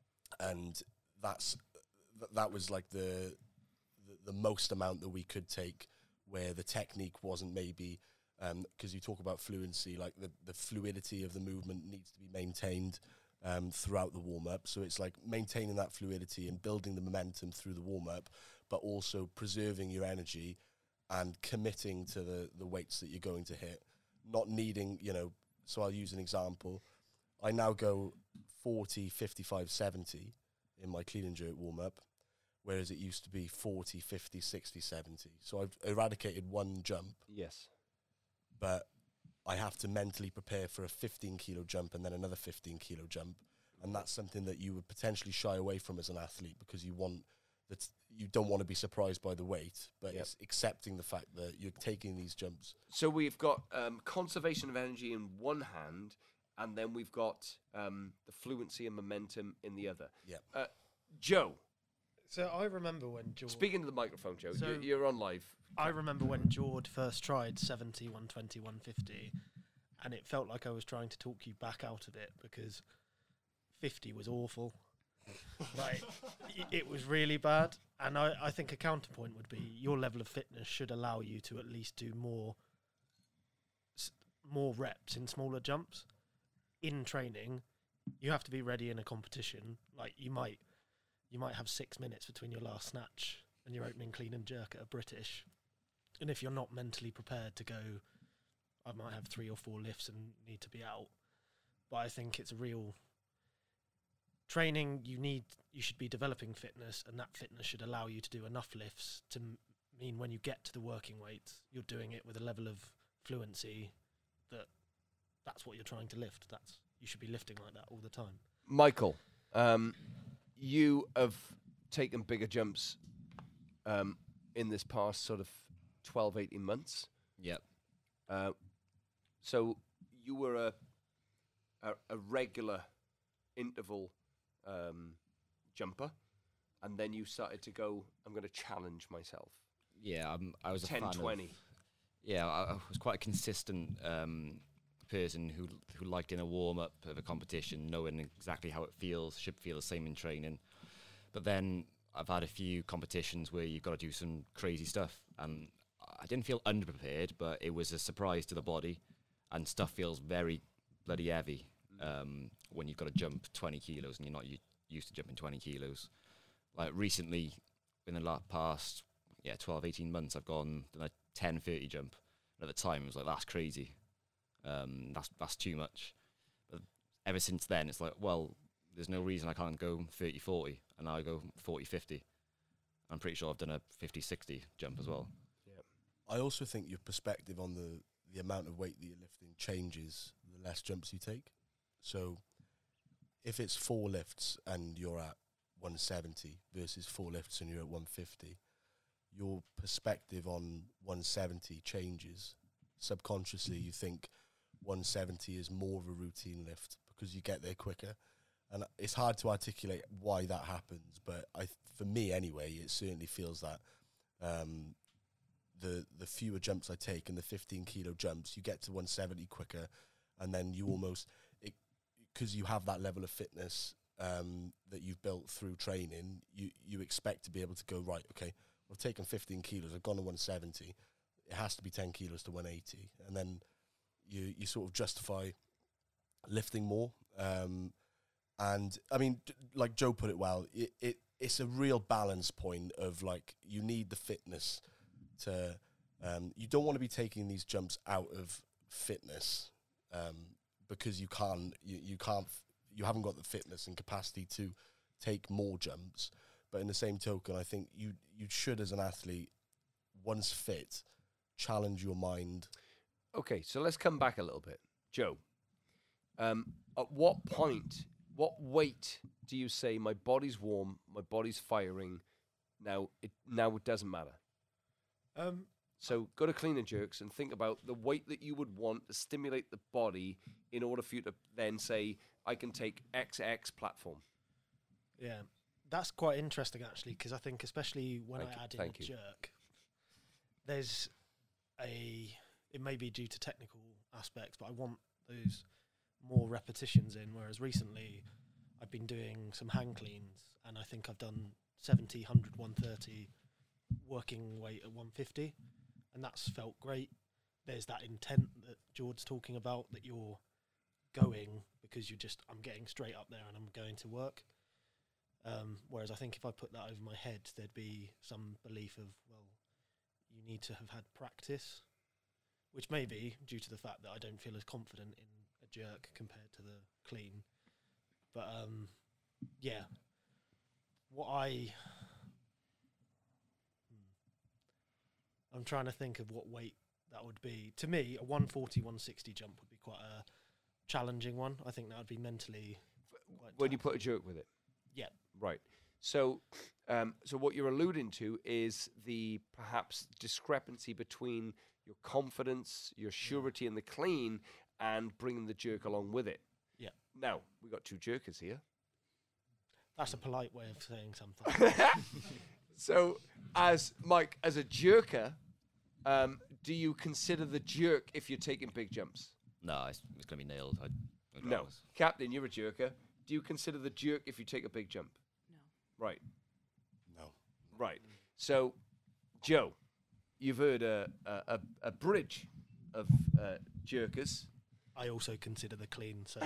And that's th- that was like the, the the most amount that we could take, where the technique wasn't maybe, because you talk about fluency, like the, the fluidity of the movement needs to be maintained um, throughout the warm-up. So it's like maintaining that fluidity and building the momentum through the warm-up, but also preserving your energy and committing to the, the weights that you're going to hit, not needing, you know, so I'll use an example. I now go forty, fifty-five, seventy in my clean and jerk warm-up, whereas it used to be forty, fifty, sixty, seventy. So I've eradicated one jump, Yes. but I have to mentally prepare for a fifteen kilo jump and then another fifteen kilo jump. And that's something that you would potentially shy away from as an athlete because you want that you don't want to be surprised by the weight, but Yep. it's accepting the fact that you're taking these jumps. So we've got um, conservation of energy in one hand, and then we've got um, the fluency and momentum in the other. Yep. Uh, Joe, So I remember when George. speaking to the microphone, Joe, So- you're, you're on live. I remember when George first tried seventy, one twenty, one fifty, and it felt like I was trying to talk you back out of it because fifty was awful. Like, i- it was really bad. And I, I think a counterpoint would be your level of fitness should allow you to at least do more, s- more reps in smaller jumps. In training, you have to be ready in a competition. Like, you might, you might have six minutes between your last snatch and your opening clean and jerk at a British. And if you're not mentally prepared to go, I might have three or four lifts and need to be out. But I think it's a real training. You need, you should be developing fitness, and that fitness should allow you to do enough lifts to m- mean when you get to the working weights, you're doing it with a level of fluency that that's what you're trying to lift. That's, you should be lifting like that all the time. Michael, um, you have taken bigger jumps um, in this past sort of twelve, eighteen months. Yep. Uh, so you were a, a, a regular interval um, jumper, and then you started to go, I'm going to challenge myself. Yeah, um, I was a ten, fan of- twenty. Yeah, I, I was quite a consistent um, person who who liked in a warm up of a competition, knowing exactly how it feels. Should feel the same in training. But then I've had a few competitions where you've got to do some crazy stuff, and I didn't feel underprepared, but it was a surprise to the body, and stuff feels very bloody heavy um, when you've got to jump twenty kilos and you're not u- used to jumping twenty kilos. Like recently, in the last past yeah twelve, eighteen months, I've gone done a ten thirty jump. And at the time, it was like, that's crazy. Um, that's that's too much. But ever since then, it's like, well, there's no reason I can't go thirty forty, and now I go forty fifty. I'm pretty sure I've done a fifty sixty jump as well. I also think your perspective on the, the amount of weight that you're lifting changes the less jumps you take. So if it's four lifts and you're at one seventy versus four lifts and you're at one fifty, your perspective on one seventy changes. Subconsciously, you think one seventy is more of a routine lift because you get there quicker. And it's hard to articulate why that happens, but I, for me anyway, it certainly feels that um, the the fewer jumps I take and the fifteen kilo jumps, you get to one seventy quicker, and then you almost, because you have that level of fitness um, that you've built through training, you, you expect to be able to go, right, okay, I've taken fifteen kilos, I've gone to one seventy, it has to be ten kilos to one eighty, and then you, you sort of justify lifting more. Um, and, I mean, d- like Joe put it well, it, it it's a real balance point of, like, you need the fitness to, um, you don't want to be taking these jumps out of fitness um, because you can't, you, you can't, f- you haven't got the fitness and capacity to take more jumps. But in the same token, I think you you should, as an athlete, once fit, challenge your mind. Okay, so let's come back a little bit. Joe, um, at what point, what weight do you say, my body's warm, my body's firing, now it, now it doesn't matter? Um, So go to clean and jerks and think about the weight that you would want to stimulate the body in order for you to then say, I can take X X platform. Yeah, that's quite interesting actually, because I think especially when Thank I you, add in thank a you. jerk, there's a, it may be due to technical aspects, but I want those more repetitions in, whereas recently I've been doing some hang cleans, and I think I've done seventy, one hundred, one thirty, working weight at one fifty, and that's felt great. There's that intent that George's talking about, that you're going because you're just, I'm getting straight up there and I'm going to work. Um, whereas I think if I put that over my head, there'd be some belief of, well, you need to have had practice, which may be due to the fact that I don't feel as confident in a jerk compared to the clean. But um, yeah, what I hmm. I'm trying to think of what weight that would be. To me, a one forty, one sixty jump would be quite a challenging one. I think that would be mentally quite When you tough. put a jerk with it. Yeah. Right. So, um, so what you're alluding to is the perhaps discrepancy between your confidence, your surety in the clean, and bringing the jerk along with it. Yeah. Now, we got two jerkers here. That's a polite way of saying something. So, as Mike, as a jerker, um, do you consider the jerk if you're taking big jumps? No, it's, it's going to be nailed. I, I'd No. rather- Captain, you're a jerker. Do you consider the jerk if you take a big jump? No. Right. No. Right. So, Joe, you've heard a a, a, a bridge of uh, jerkers. I also consider the clean, so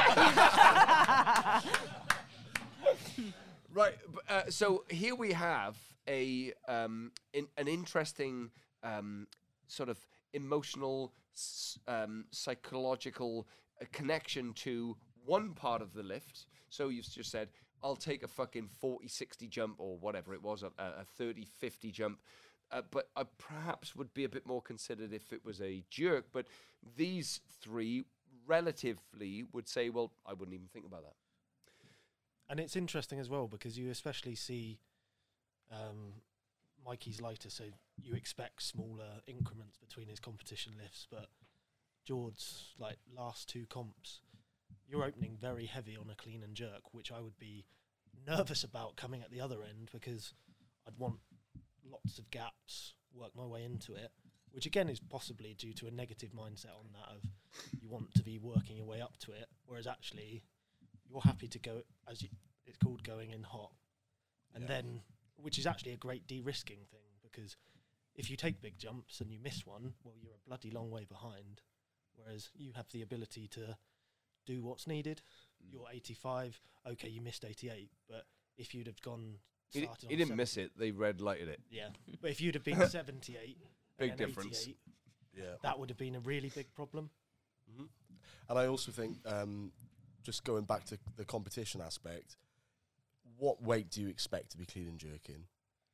Right. b- Uh, so here we have a um, in, an interesting um, sort of emotional, s- um, psychological uh, connection to one part of the lift. So you've just said, I'll take a fucking forty, sixty jump or whatever it was, a, a thirty, fifty jump. Uh, but I perhaps would be a bit more considered if it was a jerk. But these three relatively would say, well, I wouldn't even think about that. and it's interesting as well because you especially see um, Mikey's lighter, so you expect smaller increments between his competition lifts, but George's like last two comps, you're opening very heavy on a clean and jerk, which I would be nervous about coming at the other end because I'd want lots of gaps, work my way into it, which again is possibly due to a negative mindset on that of you want to be working your way up to it, whereas actually you're happy to go, as you, it's called, going in hot. And Yeah. then, which is actually a great de-risking thing, because if you take big jumps and you miss one, well, you're a bloody long way behind, whereas you have the ability to do what's needed. Mm. You're eighty-five, okay, you missed eighty-eight, but if you'd have gone... He, started he on didn't miss seventy it. They red lighted it. Yeah, but if you'd have been seventy-eight, Big and then difference. eighty-eight, Yeah. that would have been a really big problem. And I also think, um, just going back to the competition aspect, what weight do you expect to be clean and jerking?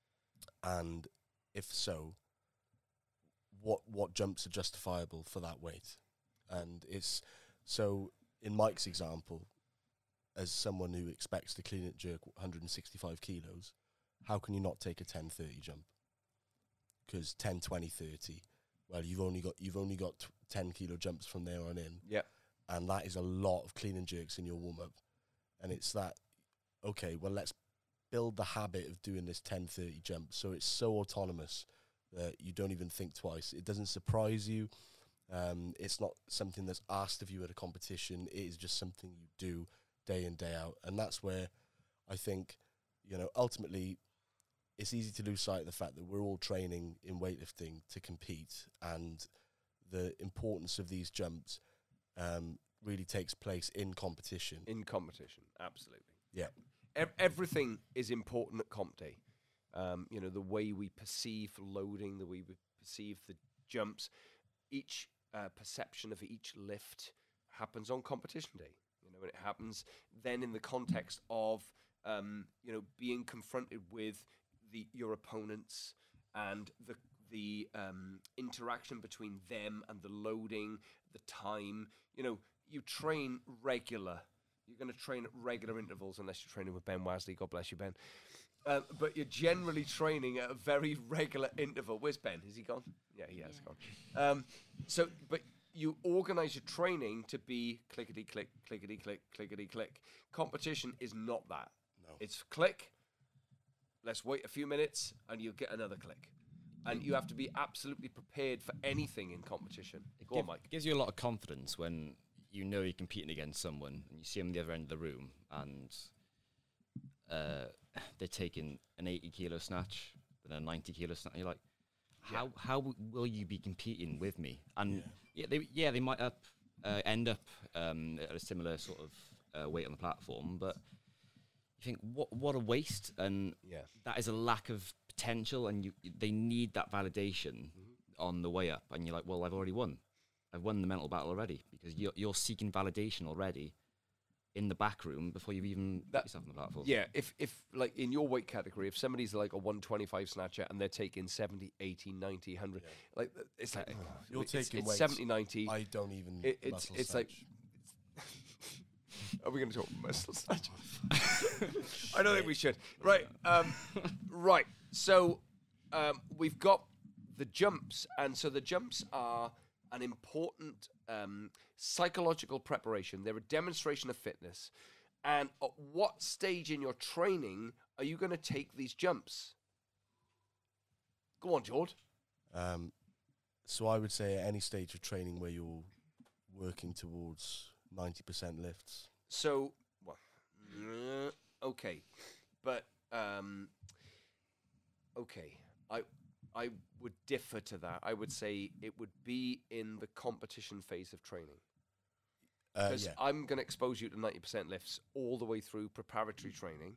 And if so, what what jumps are justifiable for that weight? And it's so in Mike's example, as someone who expects to clean and jerk one hundred sixty-five kilos, how can you not take a ten thirty jump? Because ten, twenty, thirty, well, you've only got you've only got t- ten kilo jumps from there on in. Yeah. And that is a lot of clean and jerks in your warm-up. And it's that, okay, well, let's build the habit of doing this ten thirty jump so it's so autonomous that you don't even think twice. It doesn't surprise you. Um, it's not something that's asked of you at a competition. It is just something you do day in, day out. And that's where I think, you know, ultimately it's easy to lose sight of the fact that we're all training in weightlifting to compete, and the importance of these jumps um, really takes place in competition. In competition, absolutely. Yeah. Ev- everything is important at comp day. Um, you know, the way we perceive loading, the way we perceive the jumps, each uh, perception of each lift happens on competition day. You know, and it happens then in the context of, um, you know, being confronted with the your opponents and the the um, interaction between them and the loading, the time. You know, you train regular. You're going to train at regular intervals unless you're training with Ben Wasley. God bless you, Ben. Um, but you're generally training at a very regular interval. Where's Ben? Is he gone? Yeah, he has gone. Um, so, but you organise your training to be clickety click, clickety click, clickety click. Competition is not that. No. It's click. Let's wait a few minutes, and you'll get another click. And you have to be absolutely prepared for anything in competition. It Go give- on, Mike. gives you a lot of confidence when you know you're competing against someone and you see them at the other end of the room and uh, they're taking an eighty kilo snatch and a ninety kilo snatch. You're like, how Yeah. how w- will you be competing with me? And yeah, they yeah they might up uh, end up um, at a similar sort of uh, weight on the platform, but you think what what a waste, and Yeah. that is a lack of potential, and you they need that validation on the way up. And you're like, well, I've already won. I've won the mental battle already, because you're you're seeking validation already in the back room before you've even That- put yourself on the platform. Yeah, if, if like in your weight category, if somebody's like a one twenty-five snatcher and they're taking seventy, eighty, ninety, one hundred, like it's like, oh, You're it's, taking it's weights. seventy, ninety. I don't even. It- it's muscle it's like. snatch. Are we going to talk muscle snatch? I don't think we should. Right, um, right. So um, we've got the jumps, and so the jumps are an important um, psychological preparation. They're a demonstration of fitness. And at what stage in your training are you going to take these jumps? Go on, George. Um, so I would say at any stage of training where you're working towards ninety percent lifts. So, well, uh, okay, but um, okay, I I would differ to that. I would say it would be in the competition phase of training, Uh, because yeah. I'm going to expose you to ninety percent lifts all the way through preparatory training,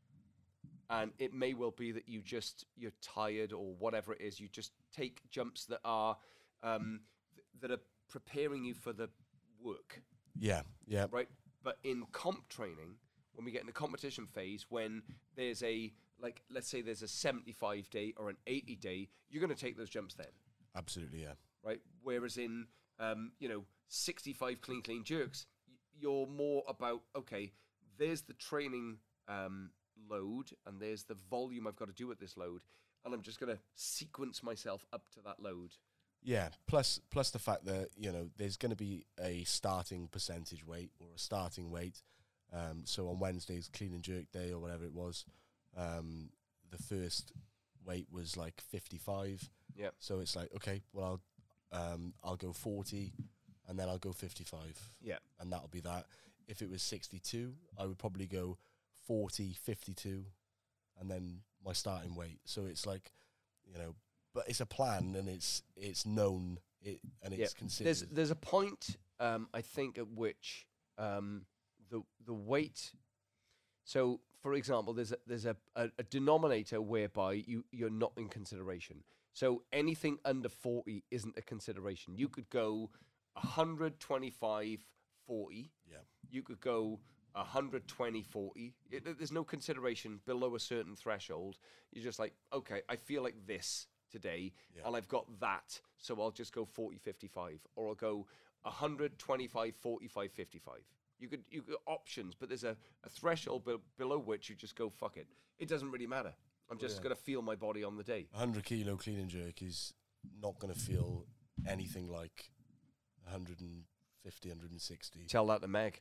and it may well be that you just you're tired or whatever it is. You just take jumps that are um, th- that are preparing you for the work. Yeah, yeah. Right, but in comp training, when we get in the competition phase, when there's a like, let's say there's a seventy-five day or an eighty day, you're going to take those jumps then, Absolutely, yeah. right? Whereas in um, you know sixty-five clean clean jerks, y- you're more about, okay, there's the training um, load and there's the volume I've got to do at this load, and I'm just going to sequence myself up to that load. Yeah, plus plus the fact that, you know, there's going to be a starting percentage weight or a starting weight. Um, so on Wednesday's clean and jerk day or whatever it was, um, the first weight was like fifty-five. Yeah. So it's like, okay, well, I'll um, I'll go forty, and then I'll go fifty-five. Yeah. And that'll be that. If it was sixty-two, I would probably go forty, fifty-two, and then my starting weight. So it's like, you know, but it's a plan, and it's it's known, it and it's Yeah. considered. There's there's a point um, I think at which um, the the weight. So, for example, there's a, there's a, a, a denominator whereby you you're not in consideration. So anything under forty isn't a consideration. You could go one twenty-five, forty. Yeah. You could go one twenty, forty. It, there's no consideration below a certain threshold. You're just like, okay, I feel like this today, Yeah. and I've got that, so I'll just go forty, fifty-five, or I'll go one twenty-five, forty-five, fifty-five. You could you could options, but there's a, a threshold be- below which you just go, fuck it. It doesn't really matter. I'm just yeah. gonna feel my body on the day. one hundred kilo clean and jerk is not going to feel anything like one fifty, one sixty. Tell that to Meg.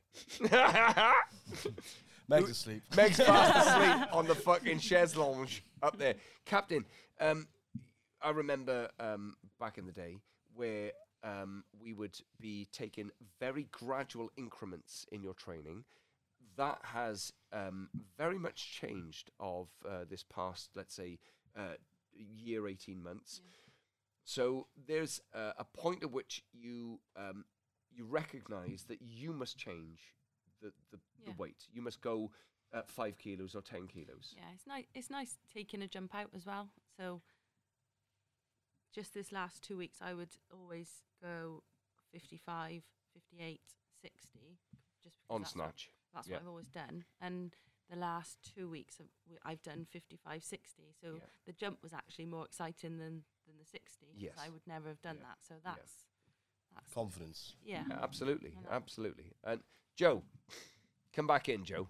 Meg's asleep. Meg's fast asleep on the fucking chaise lounge up there. Captain, um, I remember um, back in the day where um, we would be taking very gradual increments in your training. That has um, very much changed of uh, this past, let's say, uh, year, eighteen months. So there's uh, a point at which you um, you recognise that you must change the, the, Yeah. the weight. You must go uh, five kilos or ten kilos. Yeah, it's nice. It's nice taking a jump out as well. So, just this last two weeks, I would always go fifty-five, fifty-eight, sixty, just because On that's what- snatch. That's Yeah. what I've always done. And the last two weeks, I've, w- I've done fifty-five, sixty. So Yeah. the jump was actually more exciting than, than the sixty. 'cause Yes. I would never have done Yeah. that. So that's, that's Confidence. yeah. Yeah, absolutely, I know. absolutely. And Joe, come back in, Joe.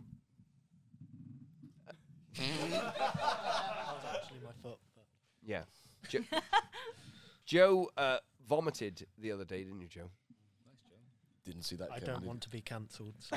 That was actually my foot. But Yeah. Jo- Joe uh, vomited the other day, didn't you, Joe? Didn't see that I coming, don't did want to be cancelled. So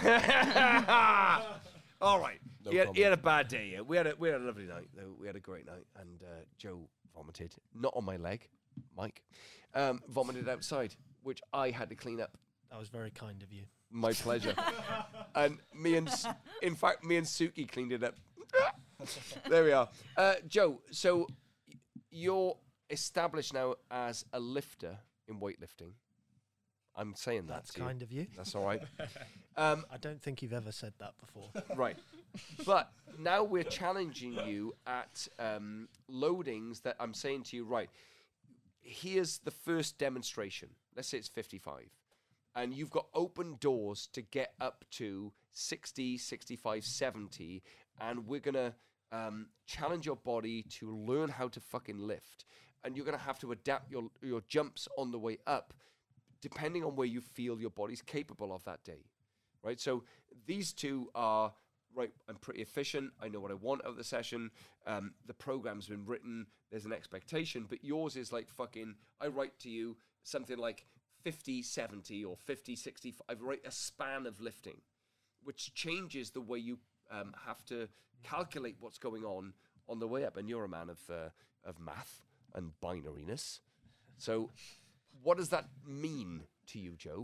All right. No he, had, he problem. had a bad day. Yeah. We had a we had a lovely night though. We had a great night, and uh, Joe vomited, not on my leg, Mike. Um, vomited outside, which I had to clean up. that was very kind of you. My pleasure. And me and, S- in fact, me and Suki cleaned it up. There we are. Uh, Joe, so y- you're established now as a lifter in weightlifting. I'm saying that That's to you. kind of you. That's all right. Um, I don't think you've ever said that before. right. But now we're challenging you at um, loadings that I'm saying to you, right, here's the first demonstration. Let's say it's fifty-five. And you've got open doors to get up to sixty, sixty-five, seventy. And we're going to um, challenge your body to learn how to fucking lift. And you're going to have to adapt your, your jumps on the way up, depending on where you feel your body's capable of that day. Right? So these two are, right, I'm pretty efficient. I know what I want out of the session. Um, the program's been written. There's an expectation. But yours is like fucking, I write to you something like fifty, seventy or fifty, sixty. I write a span of lifting, which changes the way you um, have to calculate what's going on on the way up. And you're a man of uh, of math and binariness. So what does that mean to you, Joe?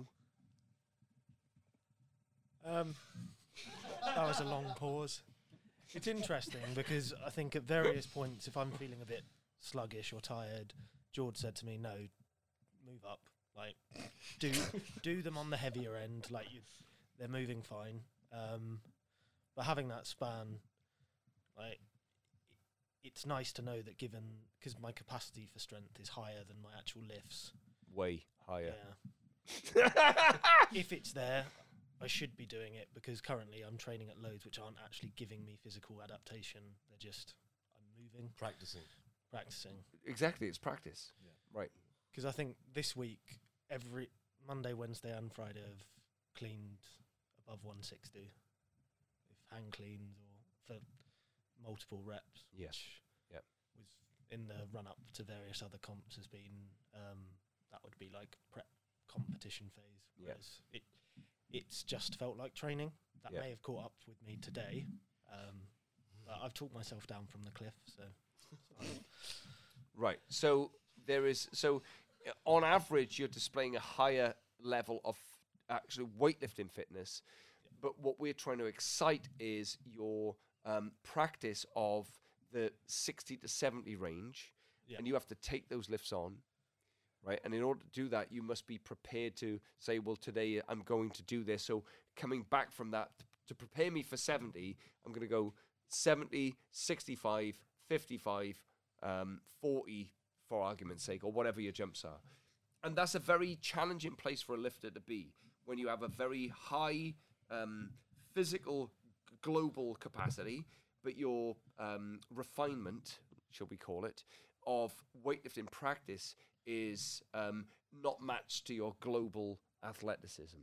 Um, that was a long pause. It's interesting because I think at various points, if I'm feeling a bit sluggish or tired, George said to me, no, move up. Like, do do them on the heavier end. Like, you, they're moving fine. Um, but having that span, like, it's nice to know that given, because my capacity for strength is higher than my actual lifts. Way higher. Yeah. If it's there, I should be doing it because currently I'm training at loads which aren't actually giving me physical adaptation. They're just, I'm moving. Practicing. Practicing. Exactly, it's practice. Yeah. Right. Because I think this week, every Monday, Wednesday and Friday I've cleaned above one sixty. With hang cleans or for multiple reps. Yes. Which Yep. was in the run up to various other comps has been, um, that would be like prep competition phase. Yep. Whereas it, it's just felt like training. That Yep. may have caught up with me today. Um, but I've talked myself down from the cliff, so. Right. So there is, so uh, on average, you're displaying a higher level of actually weightlifting fitness. But what we're trying to excite is your um, practice of the sixty to seventy range. Yeah. And you have to take those lifts on. Right. And in order to do that, you must be prepared to say, well, today I'm going to do this. So coming back from that, to prepare me for seventy, I'm going to go seventy, sixty-five, fifty-five, um, forty, for argument's sake, or whatever your jumps are. And that's a very challenging place for a lifter to be when you have a very high um, physical g- global capacity, but your um, refinement, shall we call it, of weightlifting practice is um, not matched to your global athleticism.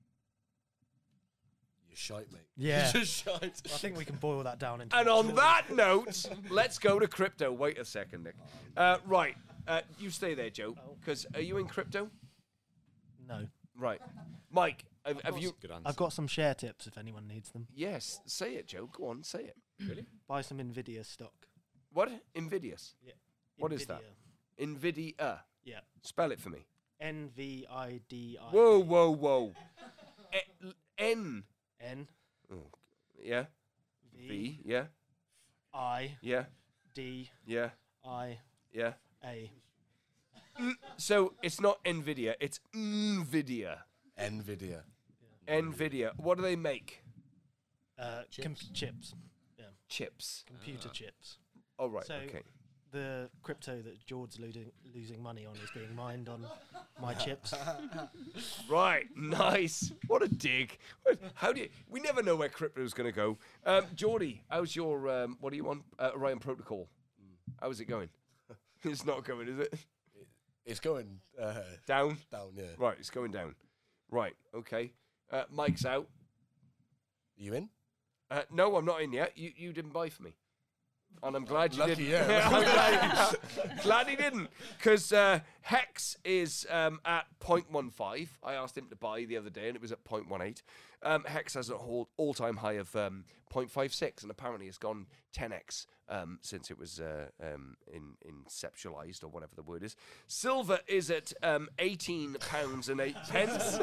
You're shite, mate. Yeah. You're just shite. I think we can boil that down into. And on that note, let's go to crypto. Wait a second, Nick. Uh, right, uh, you stay there, Joe, because are you in crypto? No. Right. Mike, have, have you... Good answer. I've got some share tips if anyone needs them. Yes, say it, Joe. Go on, say it. Really? Buy some Nvidia stock. What? Invidious? Yeah. What is that? Nvidia. Yeah. Spell it for me. N V I D I. Whoa, whoa, whoa. E- N. N Oh, yeah. V V. Yeah. I Yeah. D Yeah. I Yeah. A. So it's not Nvidia. It's Nvidia. Nvidia. Nvidia. What do they make? Uh, com- chips. Yeah. Chips. Computer chips. Oh, right. So- Okay. The crypto that George's losing losing money on is being mined on my chips. Right. Nice. What a dig. What- How do you... We never know where crypto's going to go. Um, Geordie, how's your... Um, what are you on? Uh, Orion Protocol. How's it going? It's not going, is it? It's going uh, Down? down, yeah. Right. It's going down. Right. Okay. Uh, Mike's out. You in? Uh, no, I'm not in yet. You you didn't buy for me. And I'm glad you Lucky, didn't. yeah. I'm glad, glad he didn't. Because uh, Hex is um, at zero point one five. I asked him to buy the other day and it was at zero point one eight. Um, Hex has an all- all-time high of um, zero point five six and apparently it's gone ten x um, since it was uh, um, in, inceptualized or whatever the word is. Silver is at um, eighteen pounds and eight pence.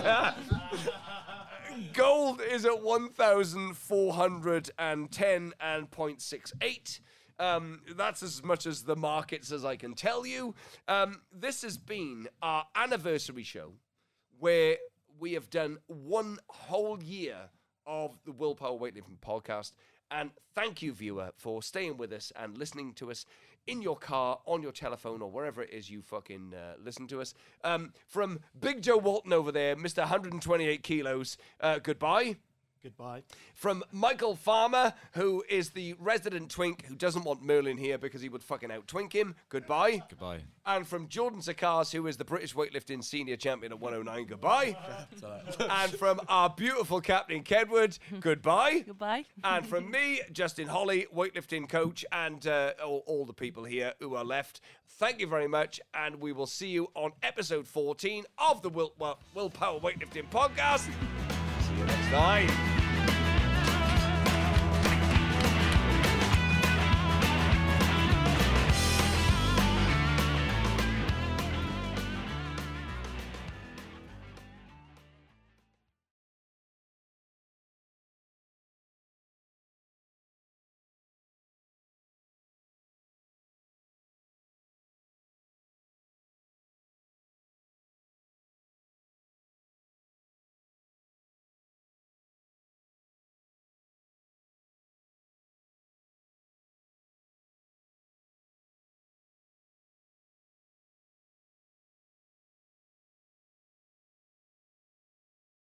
Gold is at one thousand four hundred ten and zero point six eight. Um, that's as much as the markets as I can tell you. Um, this has been our anniversary show where we have done one whole year of the Willpower Weightlifting podcast. And thank you, viewer, for staying with us and listening to us in your car, on your telephone, or wherever it is you fucking uh, listen to us. Um, from Big Joe Walton over there, Mister one hundred twenty-eight kilos, uh, goodbye. Goodbye. From Michael Farmer, who is the resident twink who doesn't want Merlin here because he would fucking out-twink him. Goodbye. Goodbye. And from Jordan Sakars, who is the British weightlifting senior champion at one oh nine. Goodbye. And from our beautiful captain, Kedward. Goodbye. Goodbye. And from me, Justin Holly, weightlifting coach, and uh, all, all the people here who are left. Thank you very much, and we will see you on episode fourteen of the Will, well, Willpower Weightlifting Podcast. See you next time.